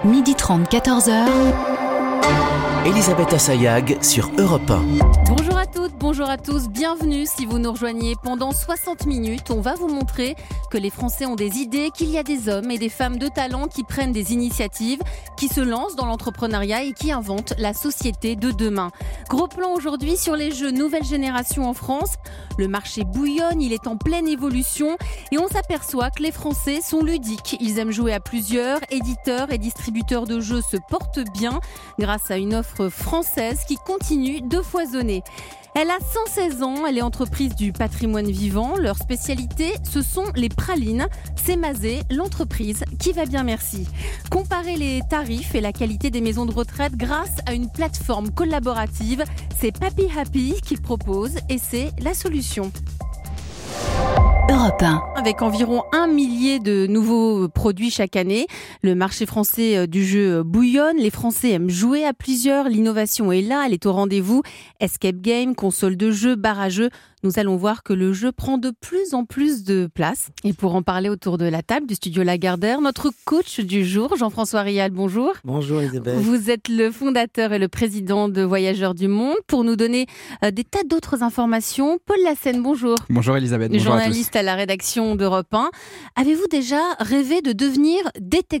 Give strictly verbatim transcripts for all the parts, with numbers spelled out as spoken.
midi trente, quatorze heures. Elisabeth Assayag sur Europe un. Bonjour à toutes, bonjour à tous, bienvenue si vous nous rejoignez. Pendant soixante minutes, on va vous montrer que les Français ont des idées, qu'il y a des hommes et des femmes de talent qui prennent des initiatives, qui se lancent dans l'entrepreneuriat et qui inventent la société de demain. Gros plan aujourd'hui sur les jeux nouvelle génération en France. Le marché bouillonne, il est en pleine évolution et on s'aperçoit que les Français sont ludiques. Ils aiment jouer à plusieurs, éditeurs et distributeurs de jeux se portent bien grâce à une offre française qui continue de foisonner. Elle a cent seize ans, elle est entreprise du patrimoine vivant. Leur spécialité, ce sont les pralines. C'est Mazé, l'entreprise qui va bien, merci. Comparer les tarifs et la qualité des maisons de retraite grâce à une plateforme collaborative, c'est Papy Happy qui propose et c'est la solution. Europe un. Avec environ un millier de nouveaux produits chaque année, le marché français du jeu bouillonne. Les Français aiment jouer à plusieurs. L'innovation est là, elle est au rendez-vous. Escape game, console de jeu, bar à jeu. Nous allons voir que le jeu prend de plus en plus de place. Et pour en parler autour de la table du studio Lagardère, notre coach du jour, Jean-François Rial, bonjour. Bonjour Elisabeth. Vous êtes le fondateur et le président de Voyageurs du Monde. Pour nous donner euh, des tas d'autres informations, Paul Lassène, bonjour. Bonjour Elisabeth, bonjour journaliste à, à la rédaction d'Europe un. Avez-vous déjà rêvé de devenir détective ?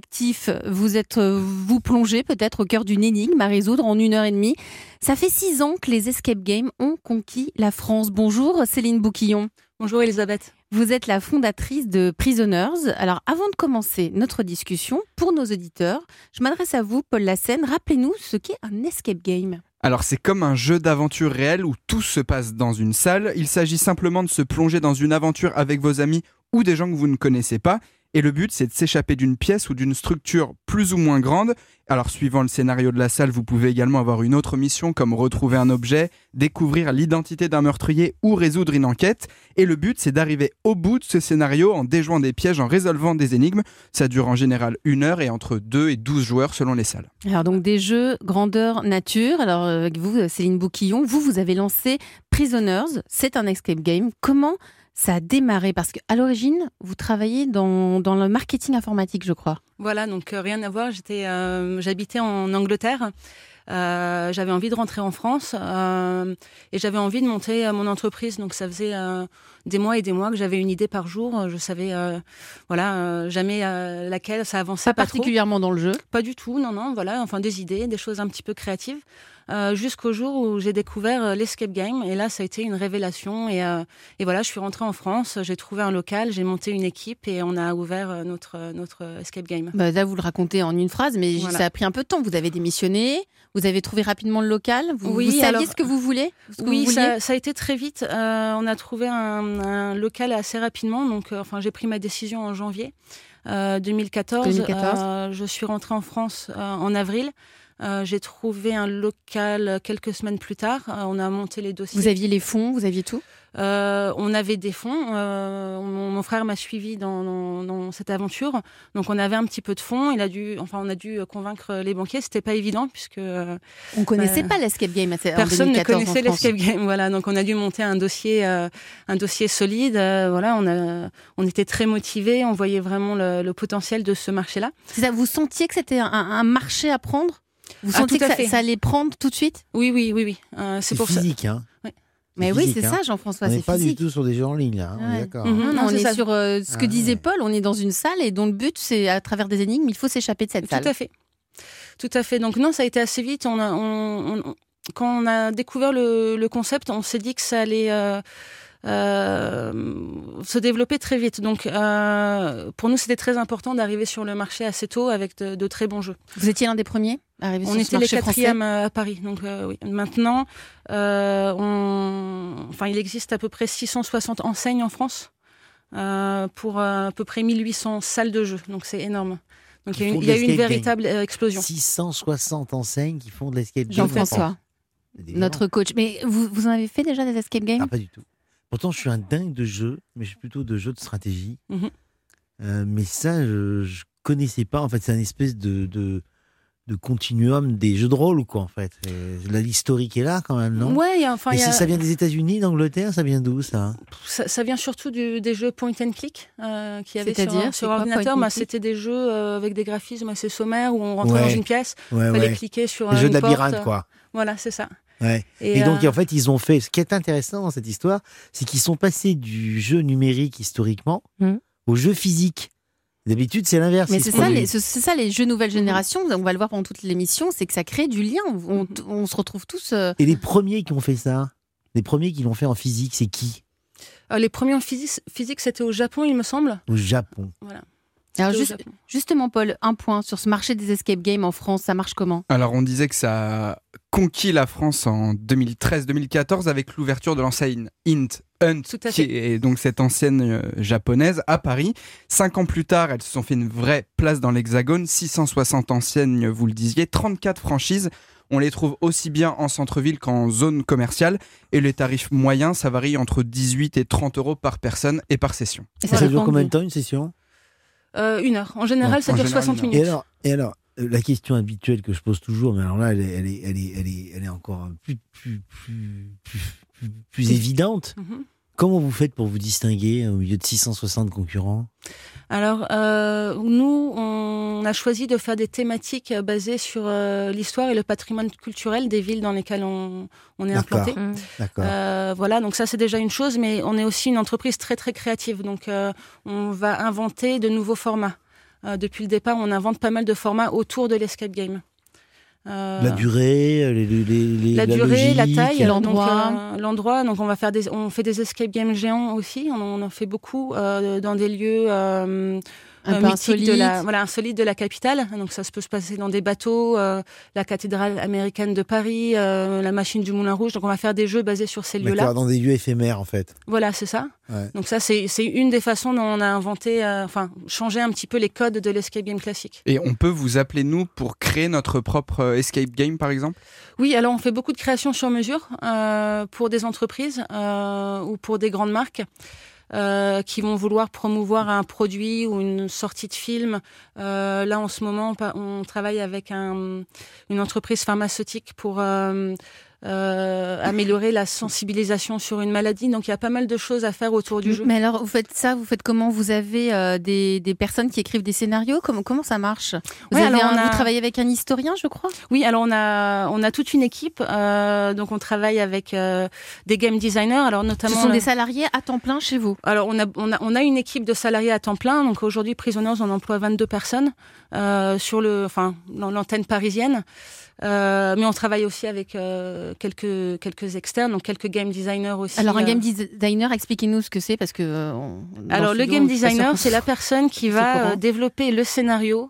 Vous êtes, euh, vous plongez peut-être au cœur d'une énigme à résoudre en une heure et demie. Ça fait six ans que les escape games ont conquis la France. Bonjour Céline Bouquillon. Bonjour Elisabeth. Vous êtes la fondatrice de Prisoners. Alors avant de commencer notre discussion, pour nos auditeurs, je m'adresse à vous Paul Lassène. Rappelez-nous ce qu'est un escape game. Alors c'est comme un jeu d'aventure réel où tout se passe dans une salle. Il s'agit simplement de se plonger dans une aventure avec vos amis ou des gens que vous ne connaissez pas. Et le but, c'est de s'échapper d'une pièce ou d'une structure plus ou moins grande. Alors, suivant le scénario de la salle, vous pouvez également avoir une autre mission, comme retrouver un objet, découvrir l'identité d'un meurtrier ou résoudre une enquête. Et le but, c'est d'arriver au bout de ce scénario en déjouant des pièges, en résolvant des énigmes. Ça dure en général une heure et entre deux et douze joueurs selon les salles. Alors, donc des jeux grandeur nature. Alors, avec vous, Céline Bouquillon, vous, vous avez lancé Prisoners. C'est un escape game. Comment ça a démarré? Parce qu'à l'origine, vous travaillez dans, dans le marketing informatique, je crois. Voilà, donc euh, rien à voir. J'étais, euh, j'habitais en Angleterre. Euh, j'avais envie de rentrer en France euh, et j'avais envie de monter euh, mon entreprise. Donc ça faisait euh, des mois et des mois que j'avais une idée par jour. Je savais, euh, voilà, euh, jamais euh, laquelle. Ça avançait pas, pas particulièrement trop. Dans le jeu. Pas du tout, non, non. Voilà, enfin des idées, des choses un petit peu créatives. Euh, jusqu'au jour où j'ai découvert euh, l'escape game et là ça a été une révélation et, euh, et voilà, je suis rentrée en France, j'ai trouvé un local, j'ai monté une équipe et on a ouvert euh, notre, notre escape game. Bah, là vous le racontez en une phrase mais voilà. Ça a pris un peu de temps, vous avez démissionné, vous avez trouvé rapidement le local, vous, oui, vous saviez alors, ce que vous voulez ce que Oui, vous ça, ça a été très vite, euh, on a trouvé un, un local assez rapidement, donc euh, enfin, j'ai pris ma décision en janvier euh, deux mille quatorze, deux mille quatorze. Euh, je suis rentrée en France euh, en avril. Euh, j'ai trouvé un local quelques semaines plus tard. Euh, on a monté les dossiers. Vous aviez les fonds, vous aviez tout ? euh, On avait des fonds. Euh, mon, mon frère m'a suivi dans, dans, dans cette aventure. Donc on avait un petit peu de fonds. Il a dû, enfin, on a dû convaincre les banquiers. C'était pas évident puisque euh, on connaissait euh, pas l'escape game. En personne ne connaissait en l'escape game. Voilà, donc on a dû monter un dossier, euh, un dossier solide. Euh, voilà, on a, on était très motivés. On voyait vraiment le, le potentiel de ce marché-là. C'est ça. Vous sentiez que c'était un, un marché à prendre ? Vous ah, sentiez que ça, fait. ça allait prendre tout de suite ? Oui, oui, oui, oui. Euh, c'est, c'est pour physique, ça. Hein. Oui. Mais c'est oui, physique, c'est hein. ça, Jean-François, on c'est n'est pas physique. du tout sur des jeux en ligne, là. Ouais. On est d'accord. Mm-hmm. Non, non, non, on est ça. sur euh, ce que ah, disait ouais. Paul. On est dans une salle et dont le but, c'est à travers des énigmes, il faut s'échapper de cette tout salle. Tout à fait. Tout à fait. Donc non, ça a été assez vite. On a, on, on, quand on a découvert le, le concept, on s'est dit que ça allait euh, euh, se développer très vite. Donc euh, pour nous, c'était très important d'arriver sur le marché assez tôt avec de, de très bons jeux. Vous étiez l'un des premiers à arriver on sur était ce marché les quatrièmes français. à Paris. Donc euh, oui. Maintenant, euh, on, enfin, il existe à peu près six cent soixante enseignes en France euh, pour euh, à peu près mille huit cents salles de jeu. Donc c'est énorme. Donc il y a, une, il y a eu une véritable game. explosion. six cent soixante enseignes qui font de l'escape game. Jean-François, notre coach. Mais vous, vous en avez fait déjà des escape games ? Ah, pas du tout. Pourtant, je suis un dingue de jeux, mais je suis plutôt de jeux de stratégie. Mm-hmm. Euh, mais ça, je ne connaissais pas. En fait, c'est une espèce de, de, de continuum des jeux de rôle, quoi, en fait. Et là, l'historique est là, quand même, non? Ouais, y a, enfin, Et y a, ça, ça vient des États-Unis, d'Angleterre, ça vient d'où, ça? ça, ça vient surtout du, des jeux point and click euh, qu'il y avait C'est-à-dire, sur, c'est sur quoi, ordinateur. point and Bah, click c'était des jeux euh, avec des graphismes assez sommaires où on rentrait Ouais. dans une pièce, il Ouais, fallait ouais. cliquer sur Les euh, jeux une de porte. labyrinthe, quoi. Voilà, c'est ça. Ouais. Et, Et donc, euh, en fait, ils ont fait. Ce qui est intéressant dans cette histoire, c'est qu'ils sont passés du jeu numérique historiquement Mhm. au jeu physique. D'habitude, c'est l'inverse. Mais ils c'est se ça, produisent. les, c'est c'est ça les jeux nouvelle génération, on va le voir pendant toute l'émission, c'est que ça crée du lien. On, on se retrouve tous. euh, Et les premiers qui ont fait ça, les premiers qui l'ont fait en physique, c'est qui? euh, les premiers en physique, physique, c'était au Japon, il me semble. Au Japon. Voilà. Alors C'était au juste- Japon. justement, Paul, un point sur ce marché des escape games en France, ça marche comment? Alors, on disait que ça a conquis la France en deux mille treize deux mille quatorze avec l'ouverture de l'enseigne Int Hunt, Tout à qui fait. est donc cette enseigne euh, japonaise à Paris. Cinq ans plus tard, elles se sont fait une vraie place dans l'Hexagone. six cent soixante enseignes, vous le disiez, trente-quatre franchises. On les trouve aussi bien en centre-ville qu'en zone commerciale. Et les tarifs moyens, ça varie entre dix-huit et trente euros par personne et par session. Et Ça, ça dure dépend combien de- de temps, une session? Euh, une heure. En général, Ouais, ça en dure général, soixante une heure. minutes. Et alors, et alors euh, la question habituelle que je pose toujours, mais alors là, elle est, elle est, elle est, elle est, elle est encore plus, plus, plus, plus, plus, plus évidente. Mhm. Comment vous faites pour vous distinguer au milieu de six cent soixante concurrents? Alors, euh, nous, on a choisi de faire des thématiques euh, basées sur euh, l'histoire et le patrimoine culturel des villes dans lesquelles on, on est D'accord. implanté. Mmh. D'accord. Euh, voilà, donc ça c'est déjà une chose, mais on est aussi une entreprise très très créative. Donc, euh, on va inventer de nouveaux formats. Euh, depuis le départ, on invente pas mal de formats autour de l'escape game. Euh, La durée, les, les, les- la, la durée, la logique. taille, l'endroit. donc, euh, l'endroit. Donc on va faire des, on fait des escape games géants aussi. On, en- on en fait beaucoup euh, dans des lieux euh, Un euh, peu mythiques de insolite. la, voilà, insolites de la capitale. Donc ça se peut se passer dans des bateaux, euh, la cathédrale américaine de Paris, euh, la machine du Moulin Rouge. Donc on va faire des jeux basés sur ces lieux-là. D'accord, dans des lieux éphémères, en fait. Voilà, c'est ça. Ouais. Donc ça, c'est c'est une des façons dont on a inventé, euh, enfin, changé un petit peu les codes de l'escape game classique. Et on peut vous appeler, nous, pour créer notre propre euh, escape game, par exemple? Oui, alors on fait beaucoup de créations sur mesure euh, pour des entreprises euh, ou pour des grandes marques euh, qui vont vouloir promouvoir un produit ou une sortie de film. Euh, là, en ce moment, on, pa- on travaille avec un, une entreprise pharmaceutique pour euh, euh, améliorer la sensibilisation sur une maladie. Donc, il y a pas mal de choses à faire autour du jeu. Mais alors, vous faites ça, vous faites comment? Vous avez euh, des, des personnes qui écrivent des scénarios? Comment, comment ça marche? Vous, Ouais, avez alors un- on a- vous travaillez avec un historien, je crois? Oui, alors on a on a toute une équipe. Euh, donc, on travaille avec euh, des game designers. Alors, Ce notamment sont le- des salariés à temps plein chez vous? Alors, on a, on, a, on a une équipe de salariés à temps plein. Donc, aujourd'hui, Prisoners, on emploie vingt-deux personnes euh, sur le, enfin, dans l'antenne parisienne. Euh, mais on travaille aussi avec euh, quelques, quelques externes, donc quelques game designers aussi. Alors, un euh. game designer, expliquez-nous ce que c'est, parce que... euh, on- dans Alors, le studio, game je suis pas sûre designer, qu'on- c'est la personne qui c'est va courant. euh, développer le scénario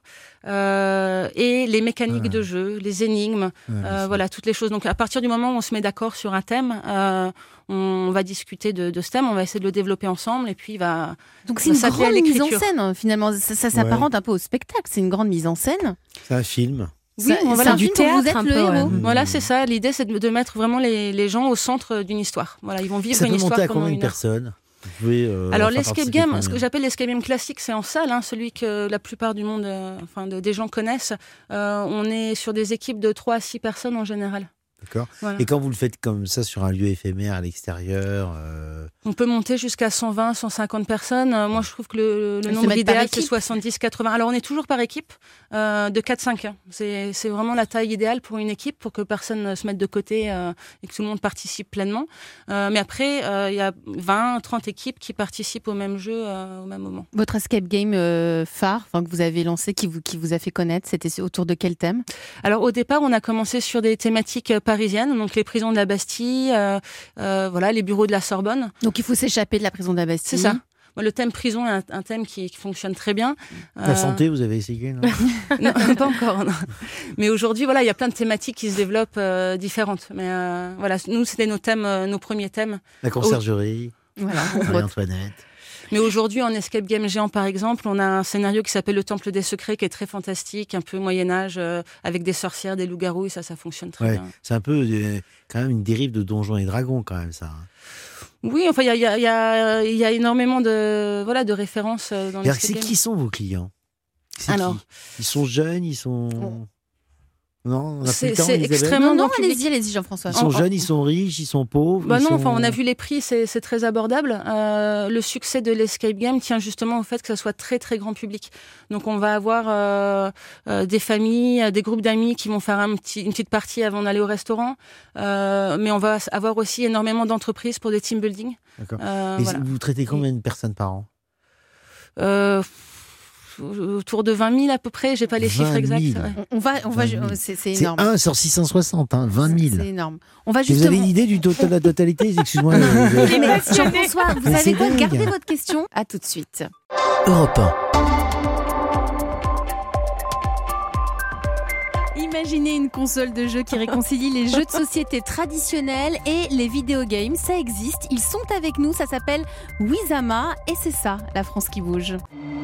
euh, et les mécaniques Ouais. de jeu, les énigmes, Ouais, euh, c'est- voilà, toutes les choses. Donc, à partir du moment où on se met d'accord sur un thème, euh, on va discuter de, de ce thème, on va essayer de le développer ensemble, et puis il va... Donc, c'est Ça une s'appelait à grande mise en l'écriture. scène, finalement. Ça, ça s'apparente un peu au spectacle. C'est une grande mise en scène. C'est un film. Oui, Ça- bon, c'est voilà. un du film où vous théâtre, êtes un le peu, ouais. héros. Mmh. Voilà, c'est ça. L'idée, c'est de, de mettre vraiment les, les gens au centre d'une histoire. Voilà, ils vont vivre Ça une peut histoire monter à pendant combien de une heure. personnes? Vous pouvez, euh, Alors, faire l'escape participer game, combien? ce que j'appelle l'escape game classique, c'est en salle, hein, celui que la plupart du monde, euh, enfin, de- des gens connaissent. Euh, on est sur des équipes de trois à six personnes en général. D'accord. Voilà. Et quand vous le faites comme ça sur un lieu éphémère à l'extérieur, euh, On peut monter jusqu'à cent vingt, cent cinquante personnes. Euh, moi, je trouve que le, le Se nombre mettre par idéal, c'est équipe. soixante-dix quatre-vingts. Alors, on est toujours par équipe euh, de quatre cinq. Hein. C'est c'est vraiment la taille idéale pour une équipe, pour que personne ne se mette de côté euh, et que tout le monde participe pleinement. Euh, mais après, euh, il y a vingt, trente équipes qui participent au même jeu euh, au même moment. Votre escape game euh, phare, enfin, que vous avez lancé, qui vous, qui vous a fait connaître, c'était autour de quel thème? Alors, au départ, on a commencé sur des thématiques euh, parisiennes, donc les prisons de la Bastille, euh, euh, voilà, les bureaux de la Sorbonne. Donc, il faut s'échapper de la prison de la Bastille. C'est ça. Moi, le thème prison est un, un thème qui, qui fonctionne très bien. la Euh, santé, vous avez essayé, non? Non, pas encore. Non. Mais aujourd'hui, voilà, il y a plein de thématiques qui se développent euh, différentes. Mais euh, voilà, nous, c'était nos thèmes, euh, nos premiers thèmes. La conciergerie, Voilà. Marie-Antoinette. Mais aujourd'hui, en escape game géant, par exemple, on a un scénario qui s'appelle Le Temple des Secrets, qui est très fantastique, un peu Moyen Âge, euh, avec des sorcières, des loups-garous, et ça, ça fonctionne très Ouais, bien. c'est un peu euh, quand même une dérive de Donjons et Dragons, quand même, ça. hein. Oui, enfin, il y a, il y, a, il y, a, il y a énormément de, voilà, de références euh, dans Et alors, l'escape c'est game. qui sont vos clients? C'est Alors, qui Ils sont jeunes, ils sont. Non, on a plus C'est le temps, c'est Isabelle. extrêmement Non, non, grand public. allez-y, allez-y, Jean-François. Ils sont en- jeunes, ils sont riches, ils sont pauvres. Bah ils non, sont- enfin, on a vu les prix, c'est c'est très abordable. Euh, le succès de l'Escape Game tient justement au fait que ça soit très très grand public. Donc on va avoir euh, euh, des familles, euh, des groupes d'amis qui vont faire un petit, une petite partie avant d'aller au restaurant. Euh, mais on va avoir aussi énormément d'entreprises pour des team building. D'accord. Euh, Et voilà. vous traitez combien de personnes par an? Euh, autour de vingt mille à peu près, j'ai pas les chiffres vingt exacts. mille. ouais. On va, on va, vingt mille. c'est c'est C'est énorme. un sur six cent soixante, hein, vingt C'est mille. énorme. On va Et Vous justement. avez une idée du total, de la totalité? Excuse-moi. euh, Mais mais Jean-François, vous Mais savez c'est quoi? dingue. Gardez votre question. À tout de suite. Europe un. Imaginez une console de jeu qui réconcilie les jeux de société traditionnels et les vidéogames. Ça existe. Ils sont avec nous. Ça s'appelle Wizama. Et c'est ça, la France qui bouge.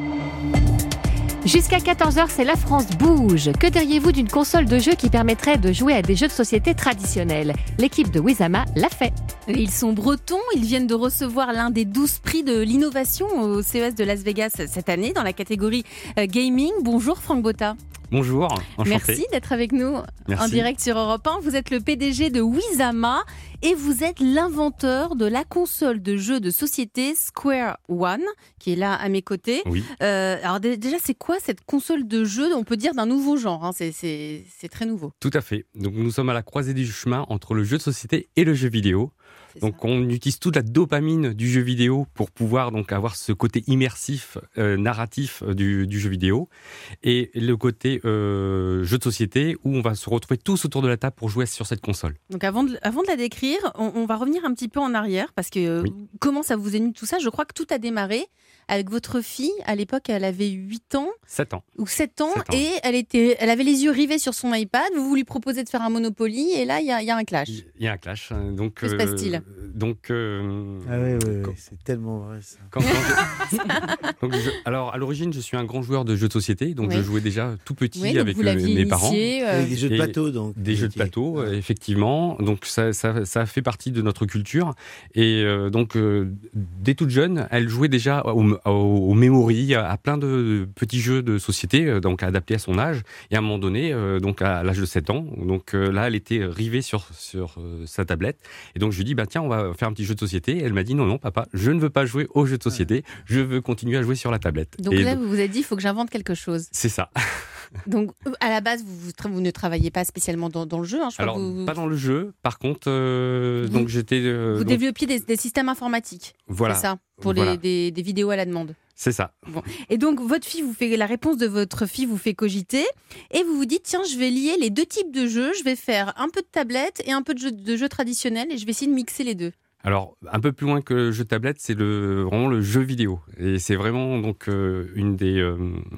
Jusqu'à quatorze heures, c'est La France bouge. Que diriez-vous d'une console de jeu qui permettrait de jouer à des jeux de société traditionnels? L'équipe de Wizama l'a fait. Ils sont bretons. Ils viennent de recevoir l'un des douze prix de l'innovation au C E S de Las Vegas cette année dans la catégorie euh, gaming. Bonjour Franck Botta. Bonjour, enchanté. Merci d'être avec nous Merci. en direct sur Europe un. Vous êtes le P D G de Wizama et vous êtes l'inventeur de la console de jeux de société Square One, qui est là à mes côtés. Oui. Euh, alors dé- déjà, c'est quoi cette console de jeu? On peut dire d'un nouveau genre, hein. c'est, c'est, c'est très nouveau. Tout à fait. Donc nous sommes à la croisée du chemin entre le jeu de société et le jeu vidéo. C'est Donc ça. on utilise toute la dopamine du jeu vidéo pour pouvoir donc avoir ce côté immersif, euh, narratif euh, du, du jeu vidéo, et le côté euh, jeu de société où on va se retrouver tous autour de la table pour jouer sur cette console. Donc avant de, avant de la décrire, on, on va revenir un petit peu en arrière parce que euh, Oui. comment ça vous est venu tout ça? Je crois que tout a démarré avec votre fille. À l'époque, elle avait huit ans sept ans. ou sept ans, Sept ans. et elle, était, elle avait les yeux rivés sur son iPad. Vous vous lui proposez de faire un Monopoly et là, il y a, il y a un clash. Il y a un clash. hein. Donc, Que se passe-t-il? Donc, euh, Ah ouais, ouais, ouais, quand- c'est tellement vrai ça. quand- quand je- donc, je- alors à l'origine, je suis un grand joueur de jeux de société, donc Oui. je jouais déjà tout petit Oui, donc avec vous euh, l'aviez mes parents. initié. euh, Avec des jeux de et plateau, donc. Des jeux de plateau, Ouais. euh, effectivement. Donc ça, ça, ça fait partie de notre culture. Et euh, donc, euh, dès toute jeune, elle jouait déjà au, au, au memory, à plein de petits jeux de société, euh, donc adaptés à son âge. Et à un moment donné, euh, donc à l'âge de sept ans, donc euh, là, elle était rivée sur, sur euh, sa tablette. Et donc je lui dis, bah tiens, on va faire un petit jeu de société. Et elle m'a dit, non, non, papa, je ne veux pas jouer aux jeux de société. Je veux continuer à jouer sur la tablette. Donc Et là, donc, vous vous êtes dit, il faut que j'invente quelque chose. c'est ça. Donc, euh, à la base, vous, vous, tra- vous ne travaillez pas spécialement dans, dans le jeu. Hein, je crois Alors, que vous, pas dans le jeu. Par contre, euh, Vous- donc j'étais. euh, vous donc, développiez des, des systèmes informatiques. voilà. C'est ça, pour Voilà. les, des, des vidéos à la demande. C'est ça. Et donc, votre fille vous fait, la réponse de votre fille vous fait cogiter. Et vous vous dites, tiens, je vais lier les deux types de jeux. Je vais faire un peu de tablette et un peu de jeux de jeux traditionnels. Et je vais essayer de mixer les deux. Alors, un peu plus loin que le jeu de tablette, c'est le, vraiment le jeu vidéo. Et c'est vraiment donc euh, une des, euh,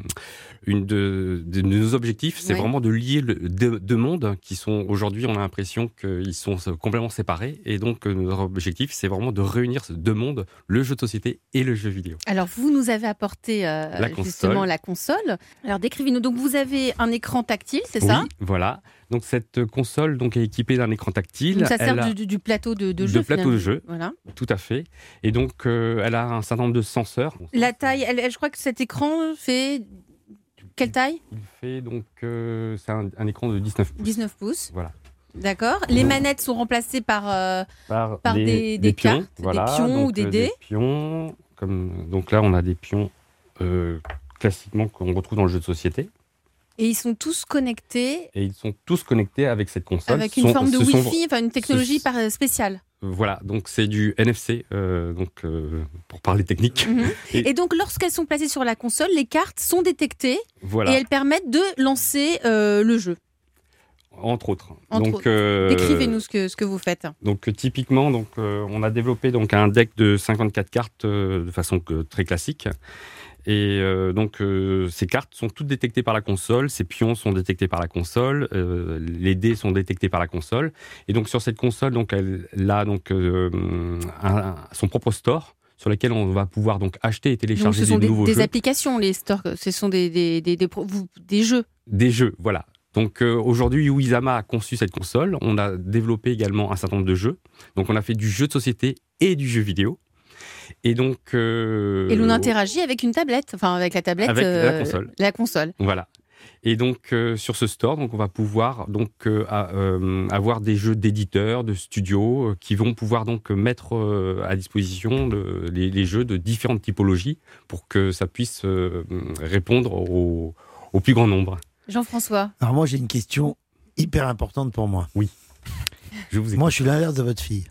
une de, de nos objectifs, c'est Ouais. vraiment de lier le, deux, deux mondes qui sont aujourd'hui, on a l'impression qu'ils sont complètement séparés. Et donc, euh, notre objectif, c'est vraiment de réunir ces deux mondes, le jeu de société et le jeu vidéo. Alors, vous nous avez apporté euh, La console. justement la console. Alors, décrivez-nous. Donc, vous avez un écran tactile, c'est ça? Oui, voilà. Donc cette console donc est équipée d'un écran tactile. Donc, ça Elle sert a- du, du- du plateau de, de de jeu. plateau de finalement. jeu. Voilà. Tout à fait. Et donc, euh, elle a un certain nombre de senseurs. La taille, elle, elle- je crois que cet écran fait quelle taille? Il fait donc, euh, c'est un, un écran de dix-neuf pouces. dix-neuf pouces. Voilà. D'accord. Les manettes sont remplacées par. euh, Par, Par des- des pions, cartes, des voilà, pions donc, ou des euh, dés. pions, comme, donc là, on a des pions euh, classiquement qu'on retrouve dans le jeu de société. et ils sont tous connectés Et ils sont tous connectés avec cette console. avec Ce une sont- forme de ce sont- Wi-Fi, enfin une technologie ce- par- spéciale. Voilà, donc c'est du N F C, euh, donc, euh, pour parler technique. Mhm. Et- Et donc, lorsqu'elles sont placées sur la console, les cartes sont détectées Voilà, et elles permettent de lancer euh, le jeu. entre autres. Entre donc, autres. euh, Décrivez-nous ce que, ce que vous faites. Donc euh, typiquement, donc, euh, on a développé donc, un deck de cinquante-quatre cartes euh, de façon que- très classique. Et euh, donc euh, ces cartes sont toutes détectées par la console, ces pions sont détectés par la console, euh, les dés sont détectés par la console. Et donc sur cette console, donc, elle, elle a donc, euh, un- un- son propre store sur lequel on va pouvoir donc acheter et Donc, télécharger ce sont des, des, nouveaux des jeux. applications, les stores. Ce sont des, des, des, des, pro- vous- des jeux. Des jeux, voilà. Donc euh, aujourd'hui, Wizama a conçu cette console. On a développé également un certain nombre de jeux. Donc on a fait du jeu de société et du jeu vidéo. Et donc euh, Et l'on interagit avec une tablette, enfin avec la tablette. Avec la euh, console. La console. Voilà. Et donc euh, sur ce store, donc on va pouvoir donc euh, à, euh, avoir des jeux d'éditeurs, de studios euh, qui vont pouvoir donc mettre euh, à disposition de, les, les jeux de différentes typologies pour que ça puisse euh, répondre au, au plus grand nombre. Jean-François. Alors moi, j'ai une question hyper importante pour moi. Oui. Je vous écoute. Moi, je suis l'inverse de votre fille.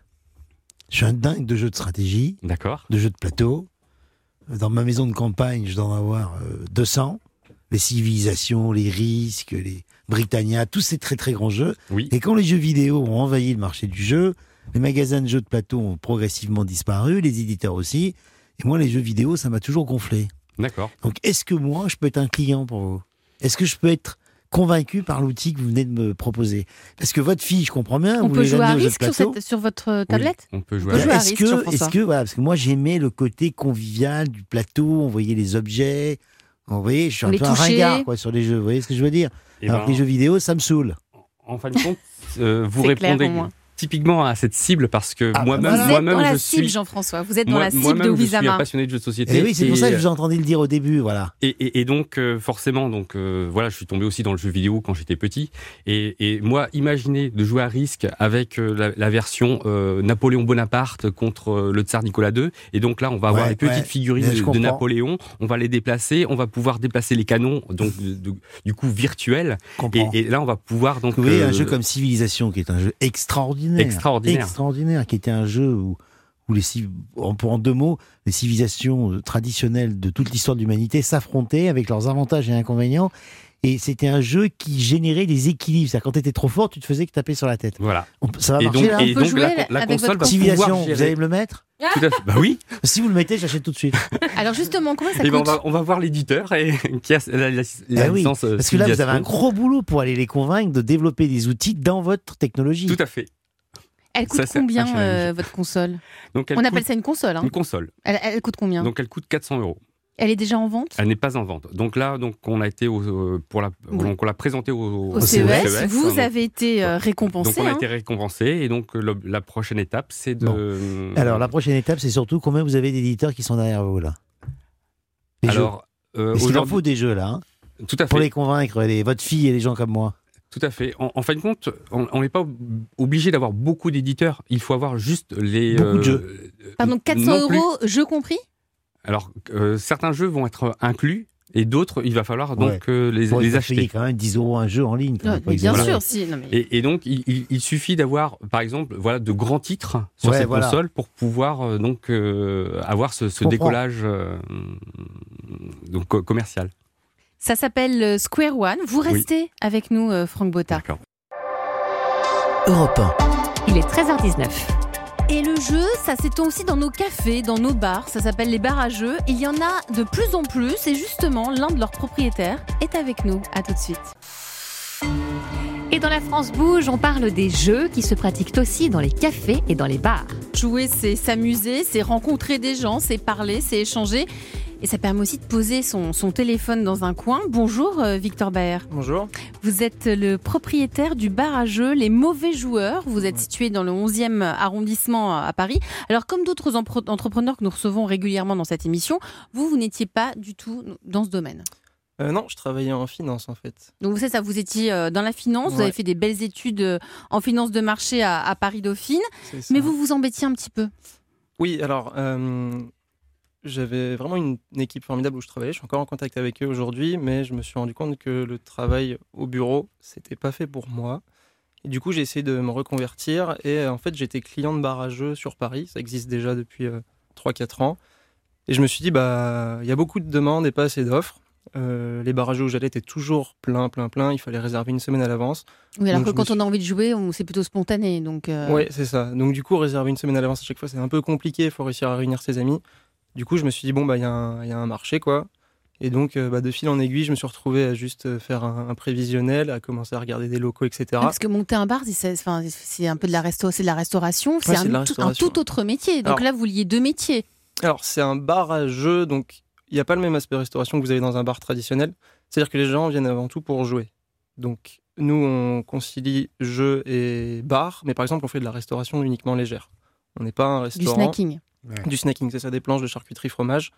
Je suis un dingue de jeux de stratégie, D'accord. de jeux de plateau. Dans ma maison de campagne, je dois en avoir euh, deux cents. Les civilisations, les risques, les Britannia, tous ces très très grands jeux. Oui. Et quand les jeux vidéo ont envahi le marché du jeu, les magasins de jeux de plateau ont progressivement disparu, les éditeurs aussi. Et moi, les jeux vidéo, ça m'a toujours gonflé. D'accord. Donc, est-ce que moi, je peux être un client pour vous ? Est-ce que je peux être convaincu par l'outil que vous venez de me proposer ? Parce que votre fille, je comprends bien. On vous peut voulez jouer à l'amener aux jeux de risque sur, plateau. cette, sur votre tablette ? Oui, on peut jouer On peut à jouer à Est-ce risque, que, Jean-François. est-ce que, voilà, parce que moi j'aimais le côté convivial du plateau, on voyait les objets, vous voyez, je suis On un les peu un touchait. ringard quoi, sur les jeux, vous voyez ce que je veux dire ? Eh Alors ben, que les jeux vidéo, ça me saoule. En fin de compte, euh, vous C'est clair, répondez au moins. typiquement à cette cible parce que Ah, moi-même, Vous êtes moi-même, dans la je cible, suis Jean-François. Vous êtes dans moi- la cible moi-même, de je suis un Wizama. passionné de jeux de société. Et oui, c'est pour ça que euh, je vous ai entendu le dire au début, voilà. Et, et, et donc, euh, forcément, donc, euh, voilà, je suis tombé aussi dans le jeu vidéo quand j'étais petit. Et, et moi, imaginer de jouer à risque avec euh, la, la version euh, Napoléon Bonaparte contre euh, le tsar Nicolas deux. Et donc là, on va avoir Ouais, les petites ouais. figurines Mais de, je de comprends. Napoléon. On va les déplacer. On va pouvoir déplacer les canons, donc de- de- du coup virtuels. Je comprends. Et, et là, on va pouvoir donc Vous voyez, euh, un jeu comme Civilisation, qui est un jeu extraordinaire. Extraordinaire. Extraordinaire, qui était un jeu où, où les, civ- en, pour en deux mots, les civilisations euh, traditionnelles de toute l'histoire de l'humanité s'affrontaient avec leurs avantages et inconvénients. Et c'était un jeu qui générait des équilibres. C'est-à-dire, quand tu étais trop fort, tu te faisais que taper sur la tête. voilà. On- ça va Et marcher, donc, là et On peut donc jouer la, avec la votre console va Civilisation, pouvoir vous gérer. allez me le mettre ? Tout à fait. Bah oui. Si vous le mettez, j'achète tout de suite. Alors justement, comment ça Et ben, on coûte va on va voir l'éditeur et qui a la, la, la Ah oui, licence. euh, Parce que là, vous avez un Civilisation. gros boulot pour aller les convaincre de développer des outils dans votre technologie. Tout à fait. Elle coûte Ça, c'est un combien, challenge. euh, votre console ? Donc elle On coûte appelle ça une console. Hein. une console. Elle, elle coûte combien ? Donc elle coûte quatre cents euros. Elle est déjà en vente ? Elle n'est pas en vente. Donc là, donc on a été au, euh, pour la, Oui. donc on l'a présentée au, Au C E S, C E S. vous Donc- avez été euh, donc récompensé. on a hein. été récompensé et donc euh, le- la prochaine étape, c'est de. Bon. Alors, la prochaine étape, c'est surtout combien vous avez d'éditeurs qui sont derrière vous, là. Les Alors, euh, jeux. Parce qu'il en aujourd'hui- faut des jeux, là, hein, tout à pour fait. les convaincre, les, votre fille et les gens comme moi. Tout à fait. En, en fin de compte, on on n'est pas ob- obligé d'avoir beaucoup d'éditeurs. Il faut avoir juste les. Beaucoup de jeux. euh, Pardon, quatre non cents plus. euros, jeu compris ? Alors, euh, certains jeux vont être inclus et d'autres, il va falloir donc Ouais. euh, les, Bon, il les faut acheter. payer quand même dix euros un jeu en ligne. quand Non, même, pas mais Bien exagérer. sûr, si. Non, mais... Et, et donc, il, il- il suffit d'avoir, par exemple, voilà, de grands titres sur Ouais, cette voilà. console pour pouvoir euh, donc euh, avoir ce, ce comprends. décollage euh, donc co- commercial. Ça s'appelle euh, Square One. Vous Oui. restez avec nous, euh, Franck Botta. D'accord. Europe un. Il est treize heures dix-neuf. Et le jeu, ça s'étend aussi dans nos cafés, dans nos bars. Ça s'appelle les bars à jeux. Il y en a de plus en plus. Et justement, l'un de leurs propriétaires est avec nous. À tout de suite. Et dans la France Bouge, on parle des jeux qui se pratiquent aussi dans les cafés et dans les bars. Jouer, c'est s'amuser, c'est rencontrer des gens, c'est parler, c'est échanger. Et ça permet aussi de poser son, son téléphone dans un coin. Bonjour, euh, Victor Baer. Bonjour. Vous êtes le propriétaire du bar à jeux Les Mauvais Joueurs. Vous êtes situé dans le onzième arrondissement à Paris. Alors, comme d'autres empre- entrepreneurs que nous recevons régulièrement dans cette émission, vous, vous n'étiez pas du tout dans ce domaine. Euh, non, je travaillais en finance en fait. Donc, c'est ça, vous étiez euh, dans la finance, vous Ouais. avez fait des belles études euh, en finance de marché à, à Paris-Dauphine, C'est ça. mais vous vous embêtiez un petit peu. Oui, alors euh, j'avais vraiment une, une équipe formidable où je travaillais. Je suis encore en contact avec eux aujourd'hui, mais je me suis rendu compte que le travail au bureau, c'était pas fait pour moi. Et du coup, j'ai essayé de me reconvertir et euh, en fait, j'étais client de bar à jeux sur Paris. Ça existe déjà depuis euh, trois quatre ans. Et je me suis dit, bah, il y a beaucoup de demandes et pas assez d'offres. Euh, les bars à jeux où j'allais étaient toujours plein, plein, plein. Il fallait réserver une semaine à l'avance. Oui, alors Donc, que je me quand suis- on a envie de jouer, on- c'est plutôt spontané. Donc, euh, Ouais, c'est ça. Donc du coup, réserver une semaine à l'avance à chaque fois, c'est un peu compliqué. Il faut réussir à réunir ses amis. Du coup, je me suis dit, bon, bah, il y, a un- il y a un marché, quoi. Et donc, euh, bah, de fil en aiguille, je me suis retrouvé à juste euh, faire un, un prévisionnel, à commencer à regarder des locaux, et cetera. Parce que monter un bar, c'est, enfin, c'est un peu de la, resta- c'est de la restauration, c'est, Ouais, un, c'est de la tout, un restauration. tout autre métier. Donc Alors- là, vous liez deux métiers. Alors, c'est un bar à jeux, donc il n'y a pas le même aspect restauration que vous avez dans un bar traditionnel. C'est-à-dire que les gens viennent avant tout pour jouer. Donc, nous, on concilie jeu et bar, mais par exemple, on fait de la restauration uniquement légère. On n'est pas un Du restaurant. snacking. Du snacking, c'est ça, des planches de charcuterie fromage.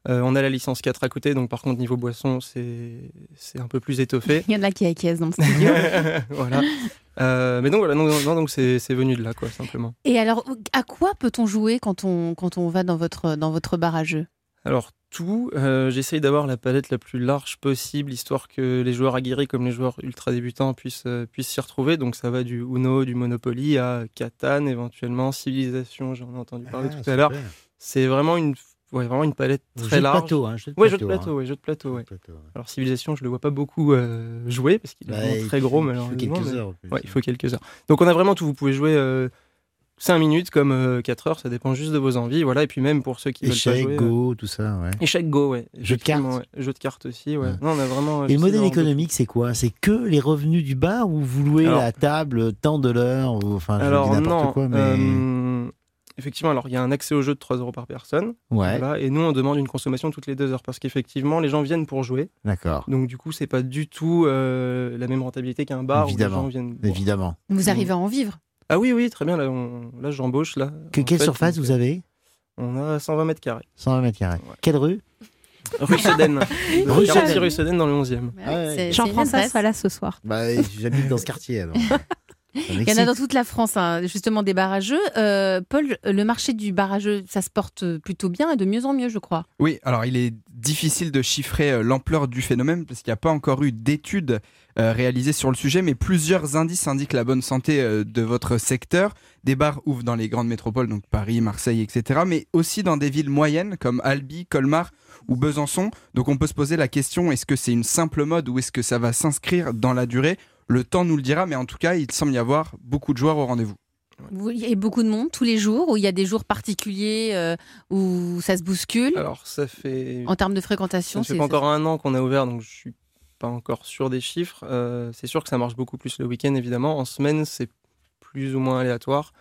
Euh, on a la licence quatre à côté, donc par contre, niveau boisson, c'est, c'est un peu plus étoffé. Il y en a qui acquiescent dans le studio. Voilà. Euh, mais donc, voilà, non, non, donc c'est, c'est venu de là, quoi, simplement. Et alors, à quoi peut-on jouer quand on, quand on va dans votre, dans votre bar à jeux ? Alors, tout, euh, j'essaye d'avoir la palette la plus large possible, histoire que les joueurs aguerris comme les joueurs ultra débutants puissent, euh, puissent s'y retrouver. Donc, ça va du Uno, du Monopoly à Catan, éventuellement, Civilisation, j'en ai entendu parler Ah, tout super. à l'heure. C'est vraiment une, ouais, vraiment une palette très Jeu de large. plateau, hein, jeu de Ouais, jeu plateau, de plateau, hein. ouais, jeu de plateau, ouais. Jeu de plateau, ouais. Alors, Civilisation, je le vois pas beaucoup euh, jouer, parce qu'il est Bah, vraiment il très faut- gros, il faut malheureusement. quelques mais- heures, en plus. Ouais, il faut quelques heures. Donc, on a vraiment tout. Vous pouvez jouer euh, cinq minutes comme euh, quatre heures, ça dépend juste de vos envies. Voilà. Et puis, même pour ceux qui veulent pas Échec, jouer. euh, Go, tout ça, ouais. Échec Go, ouais. Jeu de cartes. Effectivement, ouais. Jeu de cartes aussi, ouais. Ouais. Non, on a vraiment. Et le modèle j'essaie économique, c'est quoi? C'est que les revenus du bar ou vous louez Alors- la table tant de l'heure ou enfin je Alors, dis n'importe non. quoi, mais euh, Effectivement, alors il y a un accès au jeu de trois euros par personne. ouais, Voilà, et nous, on demande une consommation toutes les deux heures parce qu'effectivement, les gens viennent pour jouer. d'accord, Donc, du coup, c'est pas du tout euh, la même rentabilité qu'un bar Évidemment. où les gens viennent. boire. évidemment. Vous arrivez à en vivre ? Ah oui, oui, très bien. Là, on... là j'embauche. Là, Que, En quelle fait, surface donc, vous avez? On a cent vingt mètres carrés. cent vingt mètres carrés. Ouais. Quelle rue? Rue Sedaine. Rue quarante-six Sedaine. rue Sedaine dans le onzième. Ah ouais. C'est- c'est une Jean-François adresse. sera là ce soir. Bah, j'habite dans ce quartier alors. Ça Il y en a m'excite. dans toute la France, hein, justement, des bars à jeux. Euh, Paul, le marché du bar à jeux, ça se porte plutôt bien et de mieux en mieux, je crois. Oui, alors il est difficile de chiffrer euh, l'ampleur du phénomène parce qu'il n'y a pas encore eu d'études euh, réalisées sur le sujet, mais plusieurs indices indiquent la bonne santé euh, de votre secteur. Des bars ouvrent dans les grandes métropoles, donc Paris, Marseille, et cetera, mais aussi dans des villes moyennes comme Albi, Colmar ou Besançon. Donc on peut se poser la question, est-ce que c'est une simple mode ou est-ce que ça va s'inscrire dans la durée ? Le temps nous le dira, mais en tout cas, il semble y avoir beaucoup de joueurs au rendez-vous. Vous- Il y a beaucoup de monde tous les jours, ou il y a des jours particuliers euh, où ça se bouscule Alors, ça fait. en termes de Ça fréquentation. ne fait c'est- pas encore un an qu'on a ouvert, donc je suis pas encore sûr des chiffres. Euh, c'est sûr que ça marche beaucoup plus le week-end, évidemment. En semaine, c'est plus ou moins aléatoire.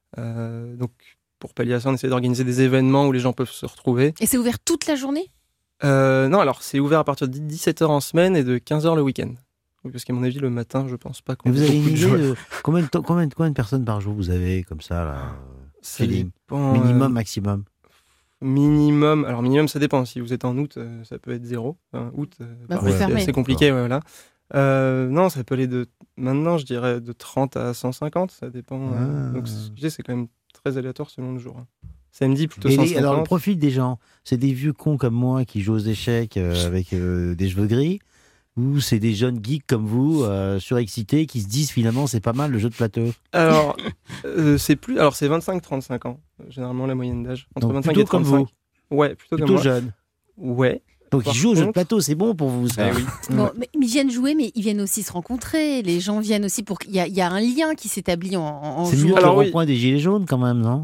Euh, donc, pour pallier à ça, on essaie d'organiser des événements où les gens peuvent se retrouver. Et c'est ouvert toute la journée ? Euh, non, alors, c'est ouvert à partir de dix-sept heures en semaine et de quinze heures le week-end. Oui, parce qu'à mon avis, le matin, je pense pas qu'on Mais vous ait avez beaucoup une de idée joueurs. de combien de, temps- combien, de, combien de personnes par jour vous avez comme ça là, Ça feeling. dépend, minimum, euh, maximum? Minimum, alors minimum ça dépend, si vous êtes en août euh, ça peut être zéro, enfin, août euh, Bah, pareil, faut c'est fermer. assez compliqué, ouais, voilà. Euh, non ça peut aller de, maintenant je dirais de trente à cent cinquante, ça dépend, euh, Ah. donc c'est- je dis, c'est quand même très aléatoire selon le jour. hein. Samedi plutôt Et cent les- cinquante. alors le profil des gens, c'est des vieux cons comme moi qui jouent aux échecs euh, avec euh, des cheveux gris, ou c'est des jeunes geeks comme vous, euh, surexcités, qui se disent finalement c'est pas mal le jeu de plateau? Alors euh, c'est plus, alors c'est vingt-cinq trente-cinq ans, euh, généralement la moyenne d'âge, entre Donc, vingt-cinq plutôt et comme trente-cinq. vous, Ouais, plutôt, plutôt comme moi. jeunes. Ouais. Donc Par ils jouent au jeu de contre- plateau, c'est bon pour vous ça. Eh oui. Bon, mais ils viennent jouer, mais ils viennent aussi se rencontrer. Les gens viennent aussi pour qu'il y, a- il y a un lien qui s'établit en, en C'est mieux jouant. que le Alors, oui. rond-point des gilets jaunes quand même, non?